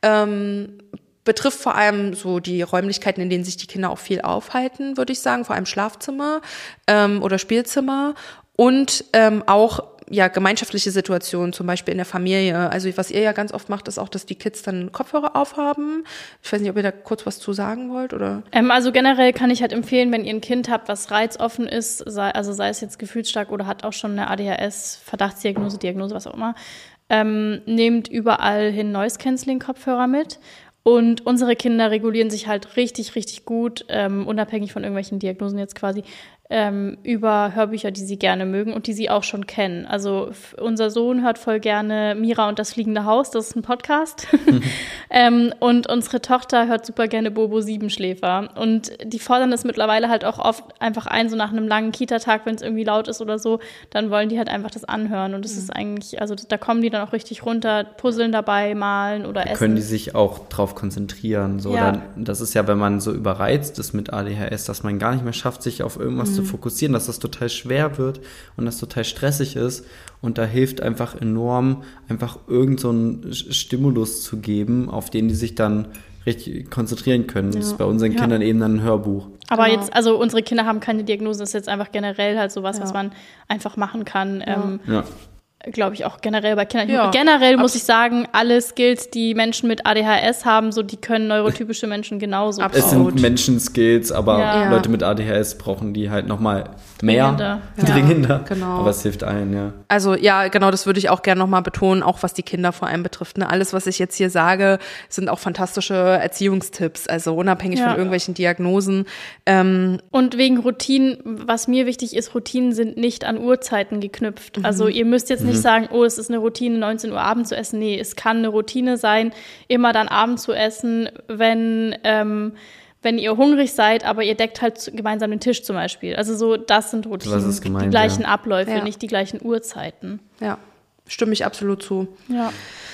S2: Ähm, betrifft vor allem so die Räumlichkeiten, in denen sich die Kinder auch viel aufhalten, würde ich sagen, vor allem Schlafzimmer ähm, oder Spielzimmer und ähm, auch ja gemeinschaftliche Situationen, zum Beispiel in der Familie. Also was ihr ja ganz oft macht, ist auch, dass die Kids dann Kopfhörer aufhaben. Ich weiß nicht, ob ihr da kurz was zu sagen wollt oder?
S1: Ähm, also generell kann ich halt empfehlen, wenn ihr ein Kind habt, was reizoffen ist, sei, also sei es jetzt gefühlsstark oder hat auch schon eine A D H S, Verdachtsdiagnose, Diagnose, was auch immer, ähm, nehmt überall hin Noise-Canceling-Kopfhörer mit. Und unsere Kinder regulieren sich halt richtig, richtig gut, ähm, unabhängig von irgendwelchen Diagnosen jetzt quasi, ähm, über Hörbücher, die sie gerne mögen und die sie auch schon kennen. Also f- unser Sohn hört voll gerne Mira und das fliegende Haus, das ist ein Podcast. Mhm. ähm, und unsere Tochter hört super gerne Bobo Siebenschläfer. Und die fordern es mittlerweile halt auch oft einfach ein, so nach einem langen Kita-Tag, wenn es irgendwie laut ist oder so, dann wollen die halt einfach das anhören. Und das mhm. ist eigentlich, also da kommen die dann auch richtig runter, puzzeln dabei, malen oder essen.
S3: Können die sich auch drauf konzentrieren. So.
S1: Ja.
S3: Dann, das ist ja, wenn man so überreizt ist mit A D H S, dass man gar nicht mehr schafft, sich auf irgendwas mhm. zu fokussieren, dass das total schwer wird und das total stressig ist. Und da hilft einfach enorm, einfach irgend so einen Stimulus zu geben, auf den die sich dann richtig konzentrieren können. Ja. Das ist bei unseren ja. Kindern eben dann ein Hörbuch.
S1: Aber genau. jetzt, also unsere Kinder haben keine Diagnose, das ist jetzt einfach generell halt sowas, ja. was man einfach machen kann.
S2: Ja.
S1: Ähm,
S3: ja.
S1: glaube ich, auch generell bei Kindern.
S2: Ja,
S1: generell muss ich sagen, alle Skills, die Menschen mit A D H S haben, so die können neurotypische Menschen genauso.
S3: Es sind Menschen-Skills, aber
S1: ja.
S3: Leute mit A D H S brauchen die halt nochmal mehr.
S1: Dringender.
S3: Dringender.
S2: Ja, genau.
S3: Aber es hilft allen, ja.
S2: Also ja, genau, das würde ich auch gerne nochmal betonen, auch was die Kinder vor allem betrifft. Ne? Alles, was ich jetzt hier sage, sind auch fantastische Erziehungstipps, also unabhängig ja. von irgendwelchen Diagnosen. Ähm,
S1: Und wegen Routinen, was mir wichtig ist, Routinen sind nicht an Uhrzeiten geknüpft. Mhm. Also ihr müsst jetzt nicht sagen, oh, es ist eine Routine, neunzehn Uhr abends zu essen. Nee, es kann eine Routine sein, immer dann abends zu essen, wenn, ähm, wenn ihr hungrig seid, aber ihr deckt halt gemeinsam den Tisch zum Beispiel. Also so, das sind Routinen,
S3: das ist gemeint,
S1: die gleichen
S3: ja.
S1: Abläufe,
S2: ja.
S1: nicht die gleichen Uhrzeiten.
S2: Ja, stimme ich absolut zu.
S1: Ja.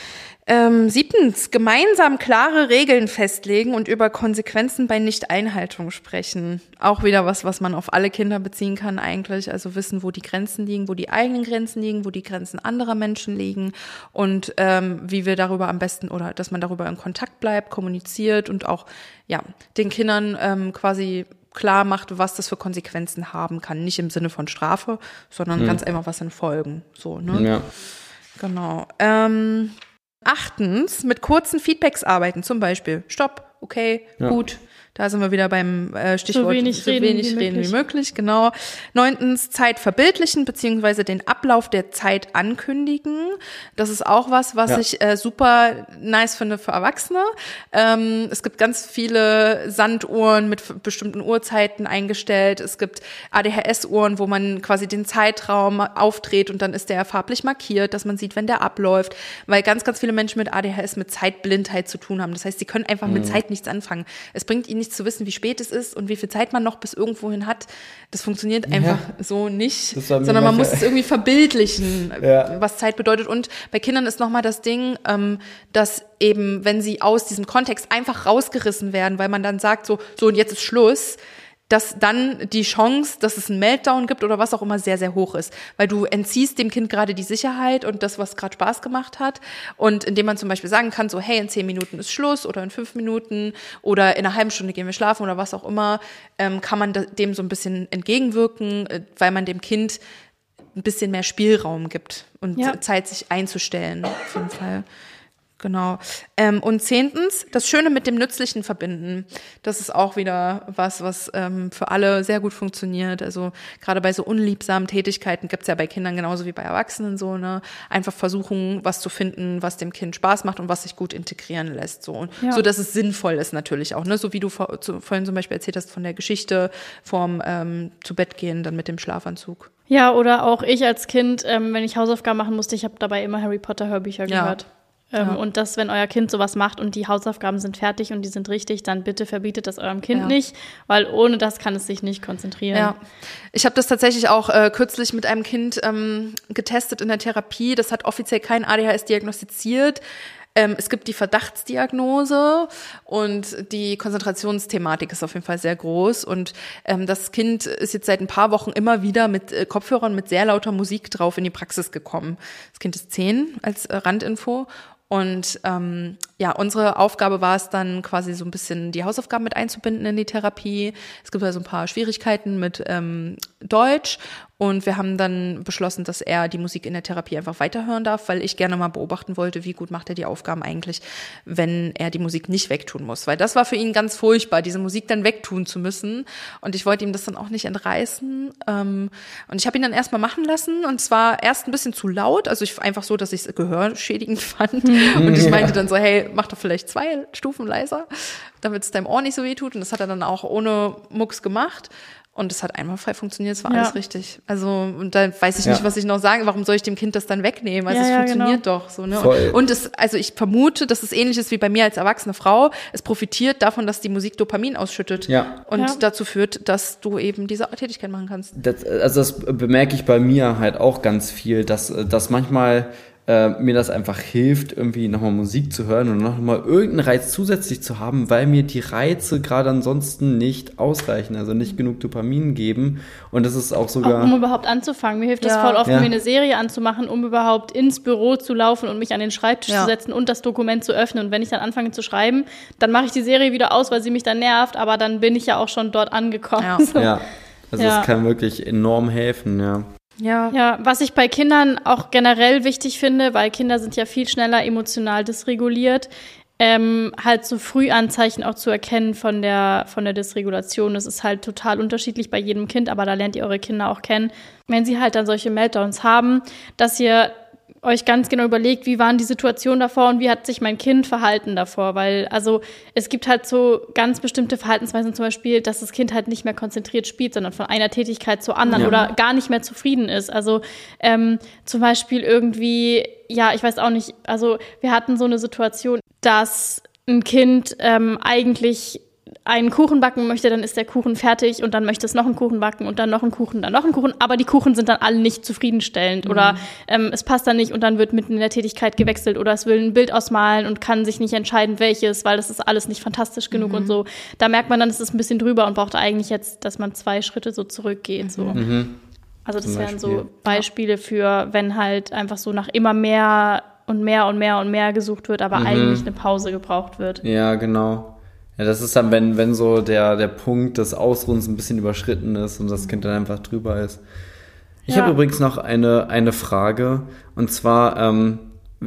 S2: Ähm, siebtens, gemeinsam klare Regeln festlegen und über Konsequenzen bei Nichteinhaltung sprechen. Auch wieder was, was man auf alle Kinder beziehen kann eigentlich. Also wissen, wo die Grenzen liegen, wo die eigenen Grenzen liegen, wo die Grenzen anderer Menschen liegen und ähm, wie wir darüber am besten oder dass man darüber in Kontakt bleibt, kommuniziert und auch ja den Kindern ähm, quasi klar macht, was das für Konsequenzen haben kann. Nicht im Sinne von Strafe, sondern mhm. ganz einfach was in Folgen. So, ne?
S3: Ja.
S2: Genau. Ähm, Achtens, mit kurzen Feedbacks arbeiten, zum Beispiel Stopp, okay, ja. gut. Da sind wir wieder beim äh, Stichwort
S1: so wenig,
S2: so
S1: reden,
S2: wenig
S1: wie
S2: reden
S1: möglich.
S2: wie möglich. Genau. Neuntens, Zeit verbildlichen beziehungsweise den Ablauf der Zeit ankündigen. Das ist auch was, was ja. ich äh, super nice finde für Erwachsene. Ähm, es gibt ganz viele Sanduhren mit f- bestimmten Uhrzeiten eingestellt. Es gibt A D H S-Uhren, wo man quasi den Zeitraum aufdreht und dann ist der farblich markiert, dass man sieht, wenn der abläuft. Weil ganz, ganz viele Menschen mit A D H S mit Zeitblindheit zu tun haben. Das heißt, sie können einfach mhm. mit Zeit nichts anfangen. Es bringt ihnen nichts zu wissen, wie spät es ist und wie viel Zeit man noch bis irgendwohin hat. Das funktioniert einfach ja. so nicht, sondern man muss es irgendwie verbildlichen, ja. was Zeit bedeutet. Und bei Kindern ist nochmal das Ding, ähm, dass eben, wenn sie aus diesem Kontext einfach rausgerissen werden, weil man dann sagt so, so und jetzt ist Schluss, dass dann die Chance, dass es einen Meltdown gibt oder was auch immer, sehr, sehr hoch ist. Weil du entziehst dem Kind gerade die Sicherheit und das, was gerade Spaß gemacht hat. Und indem man zum Beispiel sagen kann, so hey, in zehn Minuten ist Schluss oder in fünf Minuten oder in einer halben Stunde gehen wir schlafen oder was auch immer, ähm, kann man dem so ein bisschen entgegenwirken, weil man dem Kind ein bisschen mehr Spielraum gibt und ja. Zeit, sich einzustellen, auf jeden Fall. Genau. Ähm, und zehntens, das Schöne mit dem Nützlichen verbinden. Das ist auch wieder was, was ähm, für alle sehr gut funktioniert. Also gerade bei so unliebsamen Tätigkeiten gibt's ja bei Kindern genauso wie bei Erwachsenen so, ne? Einfach versuchen, was zu finden, was dem Kind Spaß macht und was sich gut integrieren lässt. So, und ja. so dass es sinnvoll ist natürlich auch, ne? So wie du vor, zu, vorhin zum Beispiel erzählt hast von der Geschichte vorm ähm, zu Bett gehen, dann mit dem Schlafanzug.
S1: Ja, oder auch ich als Kind, ähm, wenn ich Hausaufgaben machen musste, ich habe dabei immer Harry Potter Hörbücher gehört. Ja. Ähm, ja. Und das, wenn euer Kind sowas macht und die Hausaufgaben sind fertig und die sind richtig, dann bitte verbietet das eurem Kind ja. nicht, weil ohne das kann es sich nicht konzentrieren.
S2: Ja, ich habe das tatsächlich auch äh, kürzlich mit einem Kind ähm, getestet in der Therapie. Das hat offiziell kein A D H S diagnostiziert. Ähm, es gibt die Verdachtsdiagnose und die Konzentrationsthematik ist auf jeden Fall sehr groß. Und ähm, das Kind ist jetzt seit ein paar Wochen immer wieder mit äh, Kopfhörern mit sehr lauter Musik drauf in die Praxis gekommen. Das Kind ist zehn als äh, Randinfo. Und ähm, ja, unsere Aufgabe war es dann quasi so ein bisschen die Hausaufgaben mit einzubinden in die Therapie. Es gibt also ein paar Schwierigkeiten mit ähm, Deutsch und wir haben dann beschlossen, dass er die Musik in der Therapie einfach weiterhören darf, weil ich gerne mal beobachten wollte, wie gut macht er die Aufgaben eigentlich, wenn er die Musik nicht wegtun muss. Weil das war für ihn ganz furchtbar, diese Musik dann wegtun zu müssen und ich wollte ihm das dann auch nicht entreißen. Ähm, und ich habe ihn dann erstmal machen lassen und zwar erst ein bisschen zu laut, also ich einfach so, dass ich es gehörschädigend fand. Und ich meinte dann so, hey, mach doch vielleicht zwei Stufen leiser, damit es deinem Ohr nicht so weh tut. Und das hat er dann auch ohne Mucks gemacht. Und es hat einwandfrei funktioniert, es war ja. alles richtig. Also, und da weiß ich nicht, ja. was ich noch sage. Warum soll ich dem Kind das dann wegnehmen? Also, ja, es ja, funktioniert genau. doch so, ne? Und, und es, also ich vermute, dass es ähnlich ist wie bei mir als erwachsene Frau. Es profitiert davon, dass die Musik Dopamin ausschüttet. Ja. Und ja. dazu führt, dass du eben diese Tätigkeit machen kannst.
S3: Das, also, das bemerke ich bei mir halt auch ganz viel, dass, dass manchmal äh, mir das einfach hilft, irgendwie nochmal Musik zu hören und nochmal irgendeinen Reiz zusätzlich zu haben, weil mir die Reize gerade ansonsten nicht ausreichen, also nicht genug Dopamin geben. Und das ist auch sogar...
S1: Auch um überhaupt anzufangen. Mir hilft ja. das voll oft, ja. mir eine Serie anzumachen, um überhaupt ins Büro zu laufen und mich an den Schreibtisch ja. zu setzen und das Dokument zu öffnen. Und wenn ich dann anfange zu schreiben, dann mache ich die Serie wieder aus, weil sie mich dann nervt, aber dann bin ich ja auch schon dort angekommen.
S2: Ja,
S1: so.
S3: ja. also es ja. kann wirklich enorm helfen, ja.
S2: Ja.
S1: Ja, was ich bei Kindern auch generell wichtig finde, weil Kinder sind ja viel schneller emotional dysreguliert, ähm, halt so Frühanzeichen auch zu erkennen von der, von der Dysregulation. Das ist halt total unterschiedlich bei jedem Kind, aber da lernt ihr eure Kinder auch kennen. Wenn sie halt dann solche Meltdowns haben, dass ihr euch ganz genau überlegt, wie waren die Situationen davor und wie hat sich mein Kind verhalten davor, weil also es gibt halt so ganz bestimmte Verhaltensweisen, zum Beispiel, dass das Kind halt nicht mehr konzentriert spielt, sondern von einer Tätigkeit zur anderen
S3: Ja.
S1: oder gar nicht mehr zufrieden ist. Also ähm, zum Beispiel irgendwie, ja, ich weiß auch nicht, also wir hatten so eine Situation, dass ein Kind ähm, eigentlich einen Kuchen backen möchte, dann ist der Kuchen fertig und dann möchte es noch einen Kuchen backen und dann noch einen Kuchen, dann noch einen Kuchen, aber die Kuchen sind dann alle nicht zufriedenstellend mhm. oder ähm, es passt dann nicht und dann wird mitten in der Tätigkeit gewechselt oder es will ein Bild ausmalen und kann sich nicht entscheiden, welches, weil das ist alles nicht fantastisch genug mhm. und so. Da merkt man dann, es ist ein bisschen drüber und braucht eigentlich jetzt, dass man zwei Schritte so zurückgeht. So.
S3: Mhm.
S1: Also das wären so Beispiele für, wenn halt einfach so nach immer mehr und mehr und mehr und mehr gesucht wird, aber mhm. eigentlich eine Pause gebraucht wird.
S3: Ja, genau. Ja, das ist dann, wenn, wenn so der, der Punkt des Ausruhens ein bisschen überschritten ist und das Kind dann einfach drüber ist. Ich
S1: Ja.
S3: habe übrigens noch eine, eine Frage. Und zwar, ähm,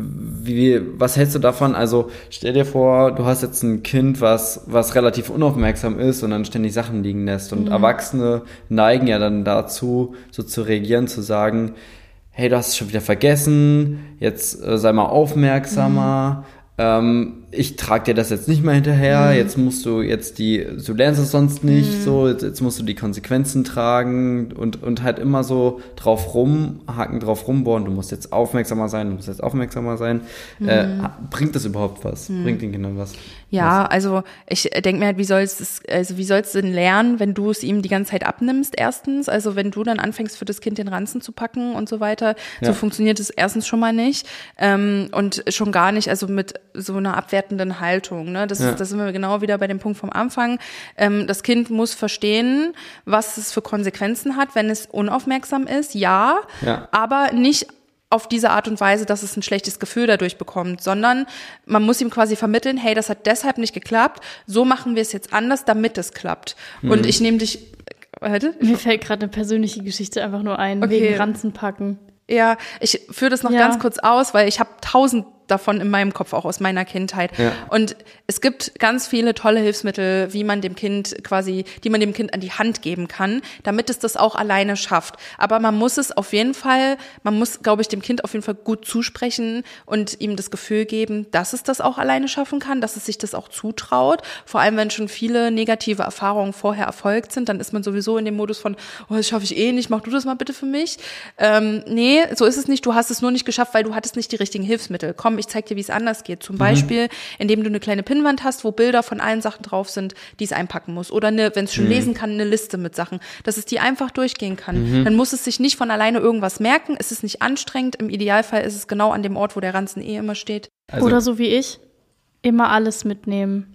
S3: wie, was hältst du davon? Also, stell dir vor, du hast jetzt ein Kind, was, was relativ unaufmerksam ist und dann ständig Sachen liegen lässt. Und mhm. Erwachsene neigen ja dann dazu, so zu reagieren, zu sagen, hey, du hast es schon wieder vergessen, jetzt äh, sei mal aufmerksamer. Mhm. Ähm, ich trage dir das jetzt nicht mehr hinterher, mhm. jetzt musst du jetzt die, du lernst es sonst nicht, mhm. so, jetzt, jetzt musst du die Konsequenzen tragen und, und halt immer so drauf rumhaken, drauf rumbohren, du musst jetzt aufmerksamer sein, du musst jetzt aufmerksamer sein. Mhm. Äh, bringt das überhaupt was? Mhm. Bringt den Kindern was?
S2: Ja,
S3: was?
S2: also ich denke mir halt, wie soll es, also wie soll es denn lernen, wenn du es ihm die ganze Zeit abnimmst, erstens, also wenn du dann anfängst, für das Kind den Ranzen zu packen und so weiter, ja. so funktioniert es erstens schon mal nicht ähm, und schon gar nicht, also mit so einer abwertenden Haltung, ne, das
S3: ja.
S2: ist, da sind wir genau wieder bei dem Punkt vom Anfang, ähm, das Kind muss verstehen, was es für Konsequenzen hat, wenn es unaufmerksam ist, ja,
S3: ja.
S2: aber nicht auf diese Art und Weise, dass es ein schlechtes Gefühl dadurch bekommt, sondern man muss ihm quasi vermitteln, hey, das hat deshalb nicht geklappt, so machen wir es jetzt anders, damit es klappt. Mhm. Und ich nehme dich, warte.
S1: Mir fällt gerade eine persönliche Geschichte einfach nur ein,
S2: okay.
S1: wegen Ranzenpacken.
S2: Ja, ich führe das noch
S1: ja.
S2: ganz kurz aus, weil ich habe tausend davon in meinem Kopf, auch aus meiner Kindheit.
S3: Ja.
S2: Und es gibt ganz viele tolle Hilfsmittel, wie man dem Kind quasi, die man dem Kind an die Hand geben kann, damit es das auch alleine schafft. Aber man muss es auf jeden Fall, man muss, glaube ich, dem Kind auf jeden Fall gut zusprechen und ihm das Gefühl geben, dass es das auch alleine schaffen kann, dass es sich das auch zutraut. Vor allem, wenn schon viele negative Erfahrungen vorher erfolgt sind, dann ist man sowieso in dem Modus von, oh, das schaffe ich eh nicht, mach du das mal bitte für mich. Ähm, nee, so ist es nicht. Du hast es nur nicht geschafft, weil du hattest nicht die richtigen Hilfsmittel. Komm, ich zeig dir, wie es anders geht. Zum mhm. Beispiel, indem du eine kleine Pinnwand hast, wo Bilder von allen Sachen drauf sind, die es einpacken muss. Oder eine, wenn es schon mhm. lesen kann, eine Liste mit Sachen, dass es die einfach durchgehen kann. Mhm. Dann muss es sich nicht von alleine irgendwas merken. Es ist nicht anstrengend. Im Idealfall ist es genau an dem Ort, wo der Ranzen eh immer steht.
S1: Also. Oder so wie ich, immer alles mitnehmen.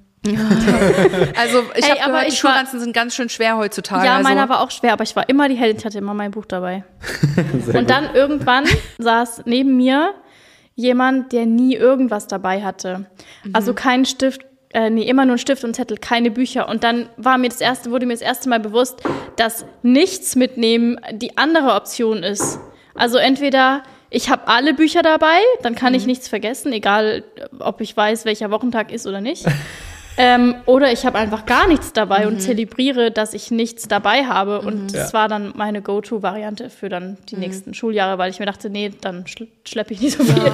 S2: Also ich habe gehört,
S1: ich
S2: die Schulranzen sind ganz schön schwer heutzutage.
S1: Ja,
S2: also.
S1: meiner war auch schwer, aber ich war immer die Heldin, ich hatte immer mein Buch dabei. Und dann irgendwann saß neben mir jemand, der nie irgendwas dabei hatte. Mhm. Also kein Stift, äh, nee, immer nur ein Stift und Zettel, keine Bücher. Und dann war mir das erste, wurde mir das erste Mal bewusst, dass nichts mitnehmen die andere Option ist. Also entweder ich habe alle Bücher dabei, dann kann mhm. ich nichts vergessen, egal ob ich weiß, welcher Wochentag ist oder nicht. Ähm, oder ich habe einfach gar nichts dabei mhm. und zelebriere, dass ich nichts dabei habe. Und mhm. das ja. war dann meine Go-To-Variante für dann die mhm. nächsten Schuljahre, weil ich mir dachte, nee, dann schl- schleppe ich nicht so viel.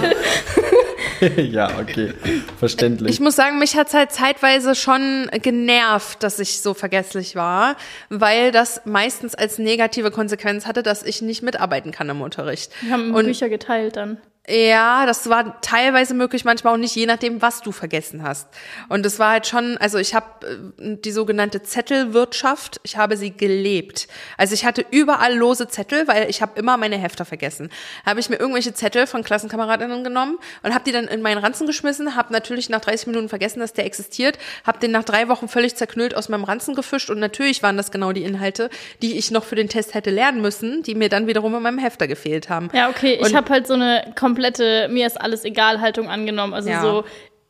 S3: Ja. Ja, okay, verständlich.
S2: Ich muss sagen, mich hat's halt zeitweise schon genervt, dass ich so vergesslich war, weil das meistens als negative Konsequenz hatte, dass ich nicht mitarbeiten kann im Unterricht.
S1: Wir haben und Bücher geteilt dann.
S2: Ja, das war teilweise möglich, manchmal auch nicht, je nachdem, was du vergessen hast. Und es war halt schon, also ich habe die sogenannte Zettelwirtschaft, ich habe sie gelebt. Also ich hatte überall lose Zettel, weil ich habe immer meine Hefter vergessen. Da habe ich mir irgendwelche Zettel von Klassenkameradinnen genommen und habe die dann in meinen Ranzen geschmissen, habe natürlich nach dreißig Minuten vergessen, dass der existiert, habe den nach drei Wochen völlig zerknüllt aus meinem Ranzen gefischt und natürlich waren das genau die Inhalte, die ich noch für den Test hätte lernen müssen, die mir dann wiederum in meinem Hefter gefehlt haben.
S1: Ja, okay, ich habe halt so eine komplette, mir ist alles egal Haltung angenommen. Also
S2: ja.
S1: so,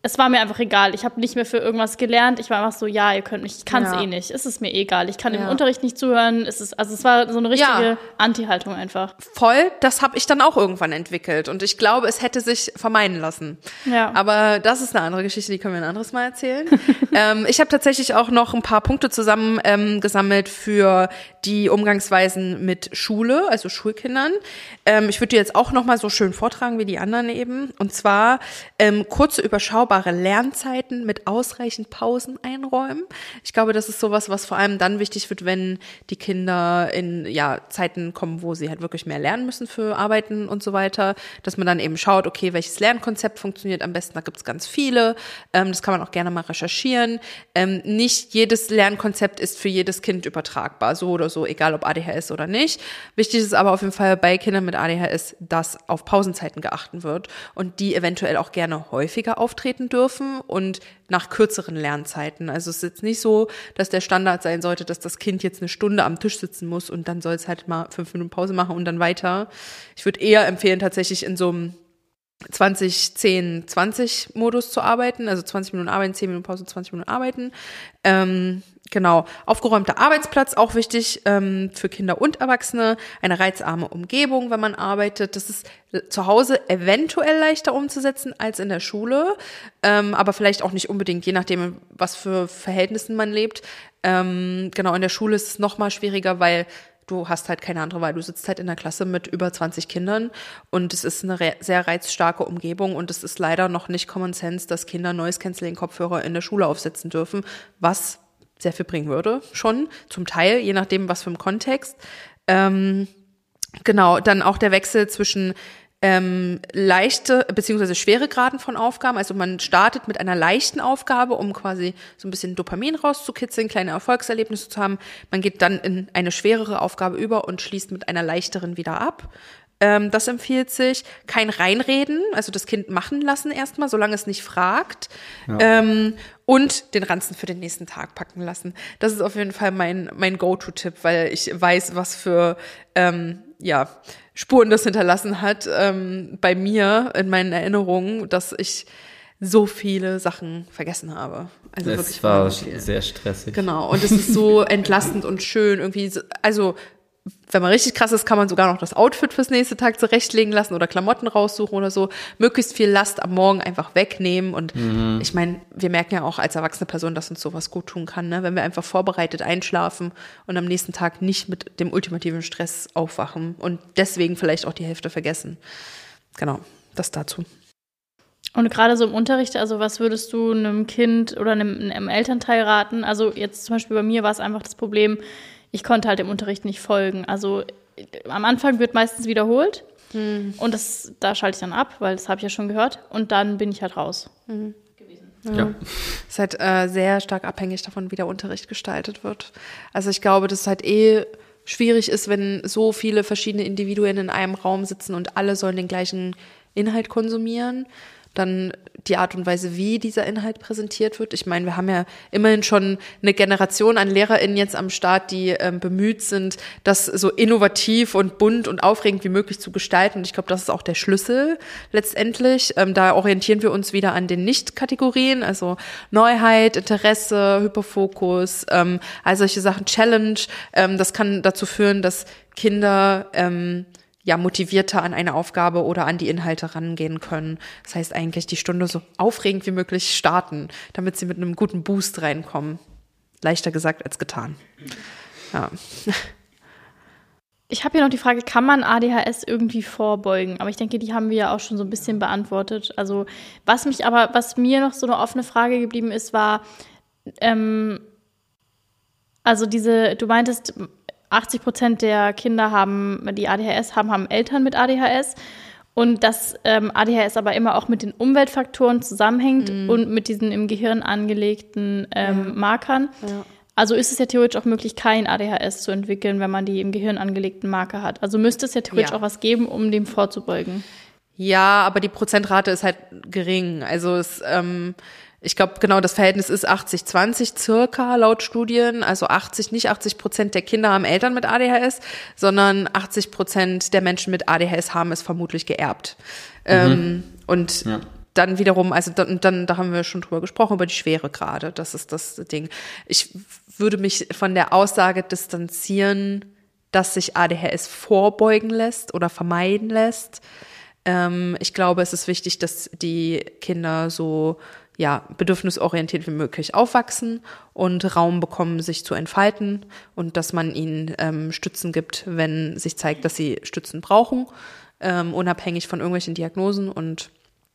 S1: es war mir einfach egal. Ich habe nicht mehr für irgendwas gelernt. Ich war einfach so, ja, ihr könnt mich, ich kann es
S2: Ja.
S1: eh nicht. Es ist mir egal. Ich kann
S2: Ja.
S1: im Unterricht nicht zuhören. Es ist, also es war so eine richtige
S2: Ja.
S1: Anti-Haltung einfach.
S2: Voll, das habe ich dann auch irgendwann entwickelt. Und ich glaube, es hätte sich vermeiden lassen.
S1: Ja.
S2: Aber das ist eine andere Geschichte, die können wir ein anderes Mal erzählen. ähm, ich habe tatsächlich auch noch ein paar Punkte zusammen ähm, gesammelt für die Umgangsweisen mit Schule, also Schulkindern. Ähm, ich würde dir jetzt auch noch mal so schön vortragen wie die anderen eben. Und zwar ähm, kurze, überschaubare Lernzeiten mit ausreichend Pausen einräumen. Ich glaube, das ist sowas, was vor allem dann wichtig wird, wenn die Kinder in ja Zeiten kommen, wo sie halt wirklich mehr lernen müssen für Arbeiten und so weiter, dass man dann eben schaut, okay, welches Lernkonzept funktioniert am besten. Da gibt's ganz viele. Ähm, das kann man auch gerne mal recherchieren. Ähm, nicht jedes Lernkonzept ist für jedes Kind übertragbar, so oder so, egal ob A D H S oder nicht. Wichtig ist aber auf jeden Fall bei Kindern mit A D H S, dass auf Pausenzeiten geachtet wird und die eventuell auch gerne häufiger auftreten dürfen und nach kürzeren Lernzeiten. Also es ist jetzt nicht so, dass der Standard sein sollte, dass das Kind jetzt eine Stunde am Tisch sitzen muss und dann soll es halt mal fünf Minuten Pause machen und dann weiter. Ich würde eher empfehlen, tatsächlich in so einem zwanzig, zehn, zwanzig Modus zu arbeiten, also zwanzig Minuten arbeiten, zehn Minuten Pause, zwanzig Minuten arbeiten. Ähm, genau, aufgeräumter Arbeitsplatz, auch wichtig ähm, für Kinder und Erwachsene, eine reizarme Umgebung, wenn man arbeitet. Das ist zu Hause eventuell leichter umzusetzen als in der Schule, ähm, aber vielleicht auch nicht unbedingt, je nachdem, was für Verhältnissen man lebt. Ähm, genau, in der Schule ist es noch mal schwieriger, weil du hast halt keine andere Wahl. Du sitzt halt in der Klasse mit über zwanzig Kindern und es ist eine re- sehr reizstarke Umgebung und es ist leider noch nicht Common Sense, dass Kinder Noise-Canceling-Kopfhörer in der Schule aufsetzen dürfen, was sehr viel bringen würde, schon, zum Teil, je nachdem, was für ein Kontext. Ähm, genau, dann auch der Wechsel zwischen ähm, leichte beziehungsweise schwere Graden von Aufgaben. Also man startet mit einer leichten Aufgabe, um quasi so ein bisschen Dopamin rauszukitzeln, kleine Erfolgserlebnisse zu haben. Man geht dann in eine schwerere Aufgabe über und schließt mit einer leichteren wieder ab. Ähm, das empfiehlt sich. Kein Reinreden, also das Kind machen lassen erstmal, solange es nicht fragt.
S3: Ja.
S2: Ähm, und den Ranzen für den nächsten Tag packen lassen. Das ist auf jeden Fall mein, mein Go-To-Tipp, weil ich weiß, was für ähm, ja, Spuren das hinterlassen hat ähm, bei mir in meinen Erinnerungen, dass ich so viele Sachen vergessen habe. Also
S3: es
S2: wirklich
S3: war
S2: viel.
S3: sehr stressig.
S2: Genau, und es ist so entlastend und schön irgendwie. So, also wenn man richtig krass ist, kann man sogar noch das Outfit fürs nächste Tag zurechtlegen lassen oder Klamotten raussuchen oder so. Möglichst viel Last am Morgen einfach wegnehmen. Und mhm. ich meine, wir merken ja auch als erwachsene Person, dass uns sowas gut tun kann, ne? Wenn wir einfach vorbereitet einschlafen und am nächsten Tag nicht mit dem ultimativen Stress aufwachen und deswegen vielleicht auch die Hälfte vergessen. Genau, das dazu.
S1: Und gerade so im Unterricht, also was würdest du einem Kind oder einem, einem Elternteil raten? Also jetzt zum Beispiel bei mir war es einfach das Problem, ich konnte halt im Unterricht nicht folgen. Also am Anfang wird meistens wiederholt hm. und das, da schalte ich dann ab, weil das habe ich ja schon gehört. Und dann bin ich halt raus.
S2: Mhm. Ja. ja. Ist halt äh, sehr stark abhängig davon, wie der Unterricht gestaltet wird. Also ich glaube, dass es halt eh schwierig ist, wenn so viele verschiedene Individuen in einem Raum sitzen und alle sollen den gleichen Inhalt konsumieren. Dann die Art und Weise, wie dieser Inhalt präsentiert wird. Ich meine, wir haben ja immerhin schon eine Generation an LehrerInnen jetzt am Start, die ähm, bemüht sind, das so innovativ und bunt und aufregend wie möglich zu gestalten. Und ich glaube, das ist auch der Schlüssel letztendlich. Ähm, da orientieren wir uns wieder an den Nicht-Kategorien, also Neuheit, Interesse, Hyperfokus, ähm, all solche Sachen, Challenge. Ähm, das kann dazu führen, dass Kinder ähm, ja motivierter an eine Aufgabe oder an die Inhalte rangehen können. Das heißt eigentlich die Stunde so aufregend wie möglich starten, damit sie mit einem guten Boost reinkommen. Leichter gesagt als getan. Ja.
S1: Ich habe hier noch die Frage, kann man A D H S irgendwie vorbeugen? Aber ich denke, die haben wir ja auch schon so ein bisschen beantwortet. Also was mich aber, was mir noch so eine offene Frage geblieben ist, war, ähm, also diese, du meintest, achtzig Prozent der Kinder haben, die A D H S haben, haben Eltern mit A D H S und dass ähm, A D H S aber immer auch mit den Umweltfaktoren zusammenhängt mm. und mit diesen im Gehirn angelegten ähm, ja. Markern. Ja. Also ist es ja theoretisch auch möglich, kein A D H S zu entwickeln, wenn man die im Gehirn angelegten Marker hat. Also müsste es ja theoretisch ja. auch was geben, um dem vorzubeugen.
S2: Ja, aber die Prozentrate ist halt gering. Also es ähm Ich glaube, genau das Verhältnis ist achtzig zwanzig circa laut Studien. Also achtzig, nicht achtzig Prozent der Kinder haben Eltern mit A D H S, sondern achtzig Prozent der Menschen mit A D H S haben es vermutlich geerbt. Mhm. Ähm, und
S3: ja.
S2: dann wiederum, also dann, dann, da haben wir schon drüber gesprochen, über die Schweregrade, das ist das Ding. Ich würde mich von der Aussage distanzieren, dass sich A D H S vorbeugen lässt oder vermeiden lässt. Ähm, ich glaube, es ist wichtig, dass die Kinder so ja, bedürfnisorientiert wie möglich aufwachsen und Raum bekommen, sich zu entfalten und dass man ihnen ähm, Stützen gibt, wenn sich zeigt, dass sie Stützen brauchen, ähm, unabhängig von irgendwelchen Diagnosen, und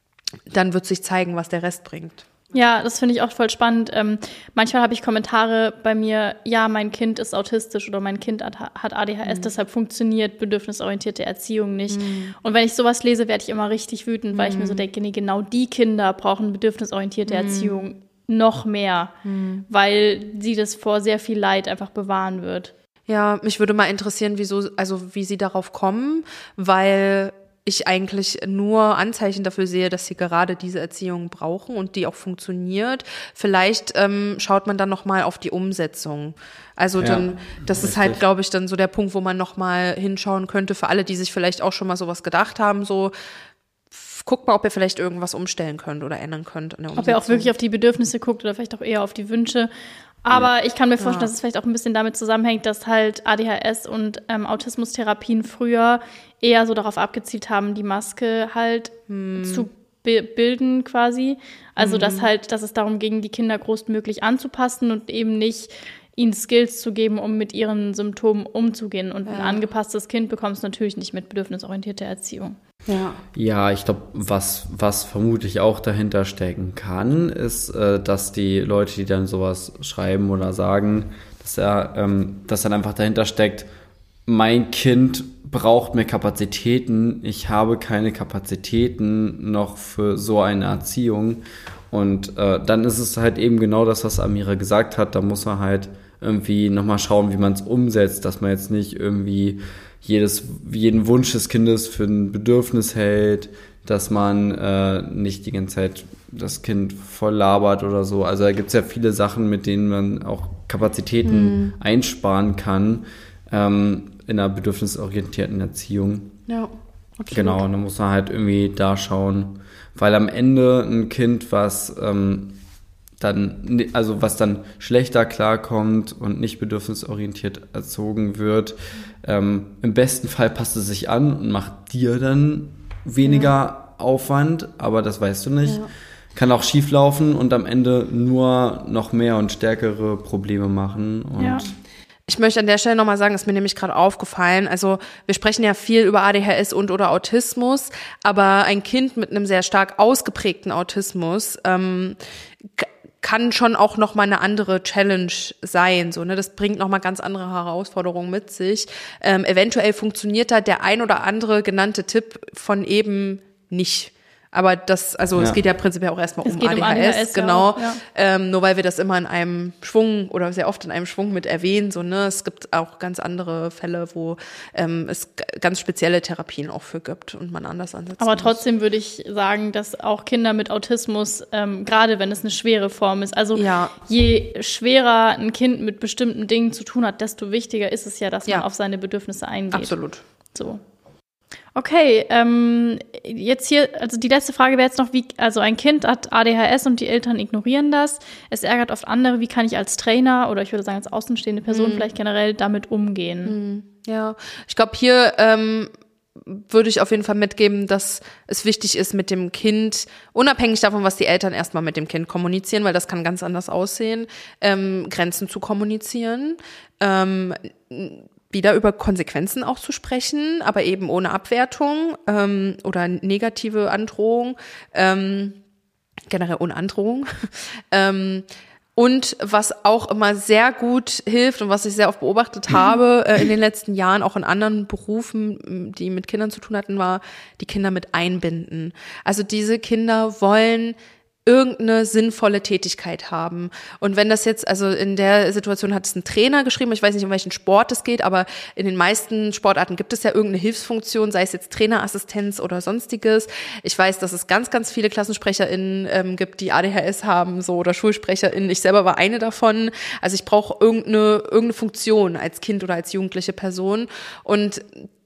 S2: dann wird sich zeigen, was der Rest bringt.
S1: Ja, das finde ich auch voll spannend. Ähm, manchmal habe ich Kommentare bei mir, ja, mein Kind ist autistisch oder mein Kind hat, hat A D H S, mhm. deshalb funktioniert bedürfnisorientierte Erziehung nicht. Mhm. Und wenn ich sowas lese, werde ich immer richtig wütend, mhm. weil ich mir so denke, nee, genau die Kinder brauchen bedürfnisorientierte mhm. Erziehung noch mehr, mhm. weil sie das vor sehr viel Leid einfach bewahren wird.
S2: Ja, mich würde mal interessieren, wieso, also wie sie darauf kommen, weil ich eigentlich nur Anzeichen dafür sehe, dass sie gerade diese Erziehung brauchen und die auch funktioniert. Vielleicht ähm, schaut man dann noch mal auf die Umsetzung. Also ja, dann, das richtig. Ist halt, glaube ich, dann so der Punkt, wo man noch mal hinschauen könnte für alle, die sich vielleicht auch schon mal sowas gedacht haben, so guckt mal, ob ihr vielleicht irgendwas umstellen könnt oder ändern könnt an der Umsetzung.
S1: Ob ihr auch wirklich auf die Bedürfnisse guckt oder vielleicht auch eher auf die Wünsche. Aber ich kann mir vorstellen, ja. dass es vielleicht auch ein bisschen damit zusammenhängt, dass halt A D H S und ähm, Autismustherapien früher eher so darauf abgezielt haben, die Maske halt hm. zu bi- bilden quasi. Also hm. dass halt, dass es darum ging, die Kinder größtmöglich anzupassen und eben nicht ihnen Skills zu geben, um mit ihren Symptomen umzugehen. Und ja. ein angepasstes Kind bekommst du natürlich nicht mit bedürfnisorientierter Erziehung.
S2: Ja,
S3: ja, ich glaube, was, was vermutlich auch dahinter stecken kann, ist, äh, dass die Leute, die dann sowas schreiben oder sagen, dass er, ähm, dass dann einfach dahinter steckt, mein Kind braucht mehr Kapazitäten, ich habe keine Kapazitäten noch für so eine Erziehung. Und äh, dann ist es halt eben genau das, was Amira gesagt hat, da muss man halt irgendwie nochmal schauen, wie man es umsetzt, dass man jetzt nicht irgendwie jedes, jeden Wunsch des Kindes für ein Bedürfnis hält, dass man äh, nicht die ganze Zeit das Kind voll labert oder so. Also da gibt es ja viele Sachen, mit denen man auch Kapazitäten mhm. einsparen kann ähm, in einer bedürfnisorientierten Erziehung.
S2: Ja, absolut.
S3: Genau, und dann muss man halt irgendwie da schauen, weil am Ende ein Kind, was ähm, dann, also was dann schlechter klarkommt und nicht bedürfnisorientiert erzogen wird, ähm, im besten Fall passt es sich an und macht dir dann weniger ja. Aufwand, aber das weißt du nicht. Ja. Kann auch schief laufen und am Ende nur noch mehr und stärkere Probleme machen. Und
S2: ja. Ich möchte an der Stelle nochmal sagen, ist mir nämlich gerade aufgefallen, also wir sprechen ja viel über A D H S und oder Autismus, aber ein Kind mit einem sehr stark ausgeprägten Autismus ähm, kann schon auch noch mal eine andere Challenge sein, so, ne, das bringt noch mal ganz andere Herausforderungen mit sich. Ähm, eventuell funktioniert da der ein oder andere genannte Tipp von eben nicht. Aber das, also ja. es geht ja prinzipiell auch erstmal um A D H S, um A D H S, genau. Ja. Ähm, nur weil wir das immer in einem Schwung oder sehr oft in einem Schwung mit erwähnen, so, ne, es gibt auch ganz andere Fälle, wo ähm, es g- ganz spezielle Therapien auch für gibt und man anders ansetzt.
S1: Aber trotzdem muss. Würde ich sagen, dass auch Kinder mit Autismus, ähm, gerade wenn es eine schwere Form ist, also ja. je schwerer ein Kind mit bestimmten Dingen zu tun hat, desto wichtiger ist es ja, dass man ja. auf seine Bedürfnisse eingeht.
S2: Absolut.
S1: So. Okay, ähm, jetzt hier, also die letzte Frage wäre jetzt noch, wie, also ein Kind hat A D H S und die Eltern ignorieren das. Es ärgert oft andere. Wie kann ich als Trainer oder ich würde sagen als außenstehende Person mm. vielleicht generell damit umgehen?
S2: Mm. Ja, ich glaube, hier ähm, würde ich auf jeden Fall mitgeben, dass es wichtig ist, mit dem Kind, unabhängig davon, was die Eltern erstmal mit dem Kind kommunizieren, weil das kann ganz anders aussehen, ähm, Grenzen zu kommunizieren, ähm, wieder über Konsequenzen auch zu sprechen, aber eben ohne Abwertung ähm, oder negative Androhung, ähm, generell ohne Androhung. ähm, und was auch immer sehr gut hilft und was ich sehr oft beobachtet habe äh, in den letzten Jahren, auch in anderen Berufen, die mit Kindern zu tun hatten, war die Kinder mit einbinden. Also diese Kinder wollen irgendeine sinnvolle Tätigkeit haben. Und wenn das jetzt, also in der Situation hat es ein Trainer geschrieben, ich weiß nicht, um welchen Sport es geht, aber in den meisten Sportarten gibt es ja irgendeine Hilfsfunktion, sei es jetzt Trainerassistenz oder sonstiges. Ich weiß, dass es ganz, ganz viele KlassensprecherInnen ähm, gibt, die A D H S haben, so, oder SchulsprecherInnen. Ich selber war eine davon. Also ich brauche irgendeine, irgendeine Funktion als Kind oder als jugendliche Person. Und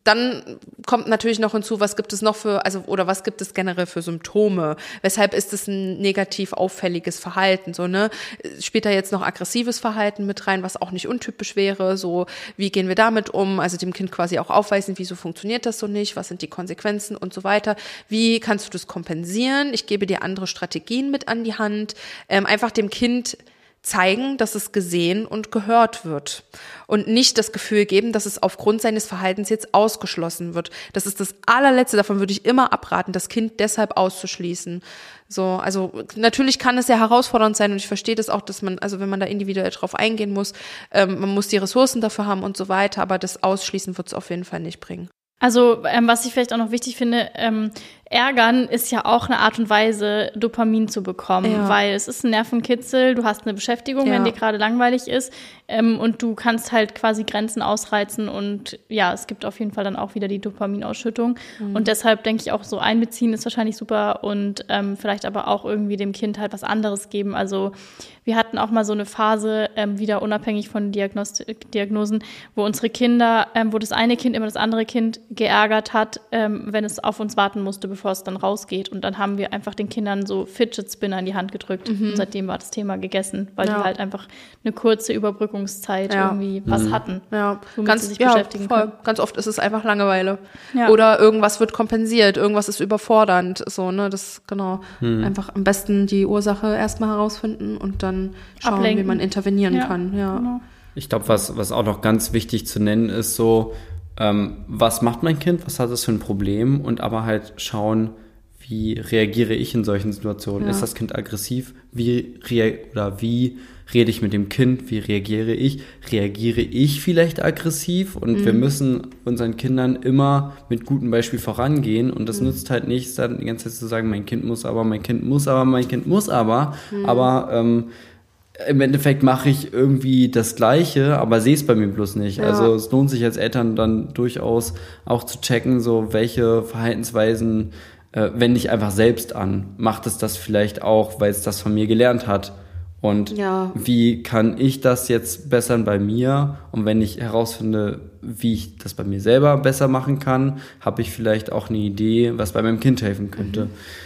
S2: Dann kommt natürlich noch hinzu, was gibt es noch für, also oder was gibt es generell für Symptome? Weshalb ist es ein negativ auffälliges Verhalten? So, ne? Spielt da jetzt noch aggressives Verhalten mit rein, was auch nicht untypisch wäre? So, wie gehen wir damit um? Also dem Kind quasi auch aufweisen, wieso funktioniert das so nicht? Was sind die Konsequenzen und so weiter? Wie kannst du das kompensieren? Ich gebe dir andere Strategien mit an die Hand. Ähm, einfach dem Kind zeigen, dass es gesehen und gehört wird und nicht das Gefühl geben, dass es aufgrund seines Verhaltens jetzt ausgeschlossen wird. Das ist das allerletzte, davon würde ich immer abraten, das Kind deshalb auszuschließen. So, also natürlich kann es sehr herausfordernd sein und ich verstehe das auch, dass man, also wenn man da individuell drauf eingehen muss, ähm, man muss die Ressourcen dafür haben und so weiter, aber das Ausschließen wird es auf jeden Fall nicht bringen.
S1: Also ähm, was ich vielleicht auch noch wichtig finde, ähm, Ärgern ist ja auch eine Art und Weise, Dopamin zu bekommen, ja. weil es ist ein Nervenkitzel, du hast eine Beschäftigung, ja. wenn dir gerade langweilig ist ähm, und du kannst halt quasi Grenzen ausreizen und ja, es gibt auf jeden Fall dann auch wieder die Dopaminausschüttung mhm. und deshalb denke ich auch so einbeziehen ist wahrscheinlich super und ähm, vielleicht aber auch irgendwie dem Kind halt was anderes geben. Also wir hatten auch mal so eine Phase, ähm, wieder unabhängig von Diagnost- Diagnosen, wo unsere Kinder, ähm, wo das eine Kind immer das andere Kind geärgert hat, ähm, wenn es auf uns warten musste, bevor es dann rausgeht. Und dann haben wir einfach den Kindern so Fidget Spinner in die Hand gedrückt. Mhm. Und seitdem war das Thema gegessen, weil ja. die halt einfach eine kurze Überbrückungszeit ja. irgendwie was mhm. hatten,
S2: ja.
S1: womit
S2: ganz,
S1: sie sich
S2: ja,
S1: beschäftigen
S2: voll.
S1: können.
S2: Ganz oft ist es einfach Langeweile.
S1: Ja.
S2: Oder irgendwas wird kompensiert, irgendwas ist überfordernd. So, ne, das, genau. Mhm. Einfach am besten die Ursache erstmal herausfinden und dann schauen, Ablenken. Wie man intervenieren
S1: ja.
S2: kann. Ja.
S1: Genau.
S3: Ich glaube, was, was auch noch ganz wichtig zu nennen ist, so, ähm, was macht mein Kind, was hat es für ein Problem und aber halt schauen, wie reagiere ich in solchen Situationen? Ja. Ist das Kind aggressiv? Wie rea- oder wie rede ich mit dem Kind? Wie reagiere ich? Reagiere ich vielleicht aggressiv? Und mhm. wir müssen unseren Kindern immer mit gutem Beispiel vorangehen. Und das mhm. nützt halt nichts, dann die ganze Zeit zu sagen, mein Kind muss aber, mein Kind muss aber, mein Kind muss aber. Mhm. Aber ähm, im Endeffekt mache ich irgendwie das Gleiche, aber sehe es bei mir bloß nicht. Ja. Also es lohnt sich als Eltern dann durchaus auch zu checken, so welche Verhaltensweisen äh, wende ich einfach selbst an. Macht es das vielleicht auch, weil es das von mir gelernt hat? Und ja. wie kann ich das jetzt bessern bei mir? Und wenn ich herausfinde, wie ich das bei mir selber besser machen kann, habe ich vielleicht auch eine Idee, was bei meinem Kind helfen könnte. Mhm.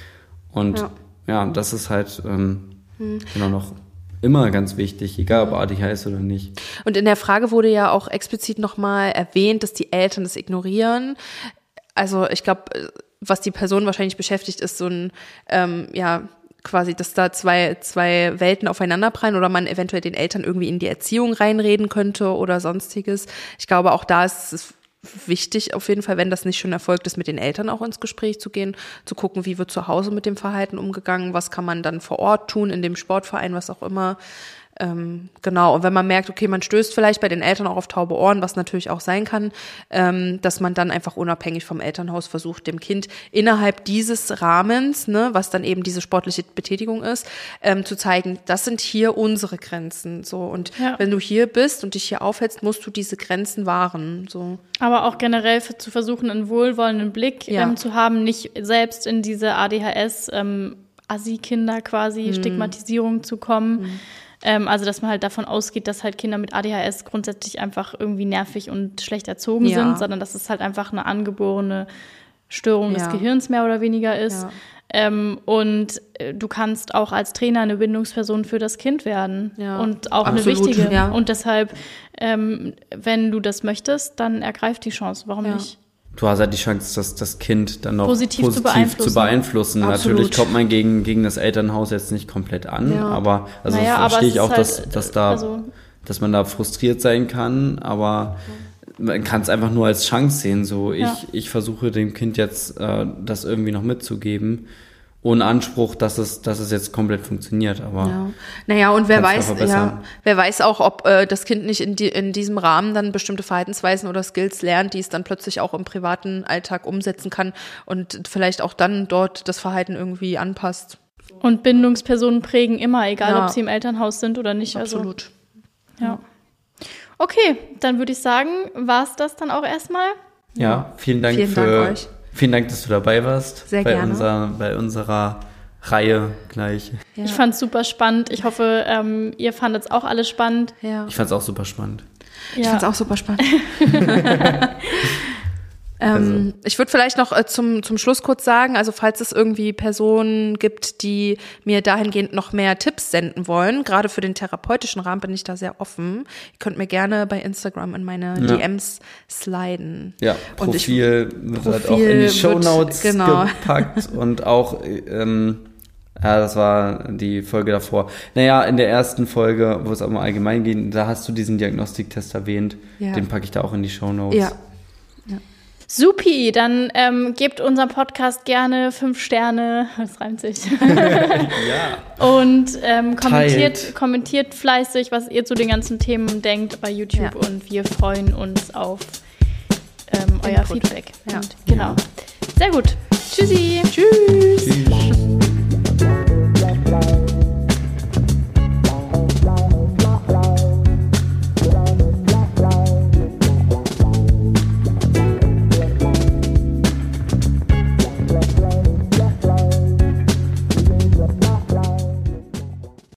S3: Und ja, ja das ist halt ähm, mhm. genau noch immer ganz wichtig, egal ob A D H S oder nicht.
S2: Und in der Frage wurde ja auch explizit nochmal erwähnt, dass die Eltern das ignorieren. Also ich glaube, was die Person wahrscheinlich beschäftigt, ist so ein, ähm, ja, quasi, dass da zwei, zwei Welten aufeinanderprallen oder man eventuell den Eltern irgendwie in die Erziehung reinreden könnte oder sonstiges. Ich glaube, auch da ist es wichtig auf jeden Fall, wenn das nicht schon erfolgt ist, mit den Eltern auch ins Gespräch zu gehen, zu gucken, wie wird zu Hause mit dem Verhalten umgegangen, was kann man dann vor Ort tun, in dem Sportverein, was auch immer. Ähm, genau, und wenn man merkt, okay, man stößt vielleicht bei den Eltern auch auf taube Ohren, was natürlich auch sein kann, ähm, dass man dann einfach unabhängig vom Elternhaus versucht, dem Kind innerhalb dieses Rahmens, ne, was dann eben diese sportliche Betätigung ist, ähm, zu zeigen, das sind hier unsere Grenzen, so, und ja. wenn du hier bist und dich hier aufhältst, musst du diese Grenzen wahren, so.
S1: Aber auch generell für, zu versuchen, einen wohlwollenden Blick ja. ähm, zu haben, nicht selbst in diese A D H S, ähm, Assi-Kinder quasi, hm. Stigmatisierung zu kommen. Hm. Ähm, also, dass man halt davon ausgeht, dass halt Kinder mit A D H S grundsätzlich einfach irgendwie nervig und schlecht erzogen ja. sind, sondern dass es halt einfach eine angeborene Störung ja. des Gehirns mehr oder weniger ist. Ja. Ähm, und äh, du kannst auch als Trainer eine Bindungsperson für das Kind werden ja. und auch Absolut, eine wichtige. Ja. Und deshalb, ähm, wenn du das möchtest, dann ergreif die Chance. Warum ja. nicht?
S3: Du hast halt die Chance, das, das Kind dann noch
S1: positiv,
S3: positiv zu beeinflussen. Zu beeinflussen. Natürlich kommt man gegen, gegen das Elternhaus jetzt nicht komplett an, ja. aber also naja, verstehe ich auch, halt, dass, dass, da, also, dass man da frustriert sein kann, aber man kann es einfach nur als Chance sehen. So, ich, ja. ich versuche dem Kind jetzt äh, das irgendwie noch mitzugeben. Ohne Anspruch, dass es, dass es jetzt komplett funktioniert, aber.
S2: Ja. Naja, und wer weiß, ja, wer weiß auch, ob äh, das Kind nicht in, die, in diesem Rahmen dann bestimmte Verhaltensweisen oder Skills lernt, die es dann plötzlich auch im privaten Alltag umsetzen kann und vielleicht auch dann dort das Verhalten irgendwie anpasst.
S1: Und Bindungspersonen prägen immer, egal ja. ob sie im Elternhaus sind oder nicht.
S2: Absolut.
S1: Also, ja. Okay, dann würde ich sagen, war es das dann auch erstmal?
S3: Ja, vielen Dank
S2: vielen
S3: für.
S2: Dank euch.
S3: Vielen Dank, dass du dabei warst.
S2: Sehr
S3: bei
S2: gerne.
S3: Unser, bei unserer Reihe gleich.
S1: Ja. Ich fand es super spannend. Ich hoffe, ähm, ihr fandet es auch alle spannend.
S2: Ja.
S3: Ich fand es auch super spannend.
S2: Ja. Ich fand es auch super spannend. Ähm, also. Ich würde vielleicht noch äh, zum, zum Schluss kurz sagen, also falls es irgendwie Personen gibt, die mir dahingehend noch mehr Tipps senden wollen, gerade für den therapeutischen Rahmen bin ich da sehr offen. Ihr könnt mir gerne bei Instagram in meine ja. D Ms sliden.
S3: Ja, Profil und ich, wird halt auch in die Shownotes genau. gepackt und auch, ähm, ja, das war die Folge davor. Naja, in der ersten Folge, wo es um allgemein geht, da hast du diesen Diagnostiktest erwähnt. Ja. Den packe ich da auch in die Shownotes.
S2: Ja. ja.
S1: Supi, dann ähm, gebt unserem Podcast gerne fünf Sterne, das reimt sich. ja. Und ähm, kommentiert, kommentiert fleißig, was ihr zu den ganzen Themen denkt bei YouTube ja. und wir freuen uns auf ähm, euer Feedback.
S2: Ja.
S1: Und, genau.
S3: Ja.
S1: Sehr gut. Tschüssi.
S2: Tschüss.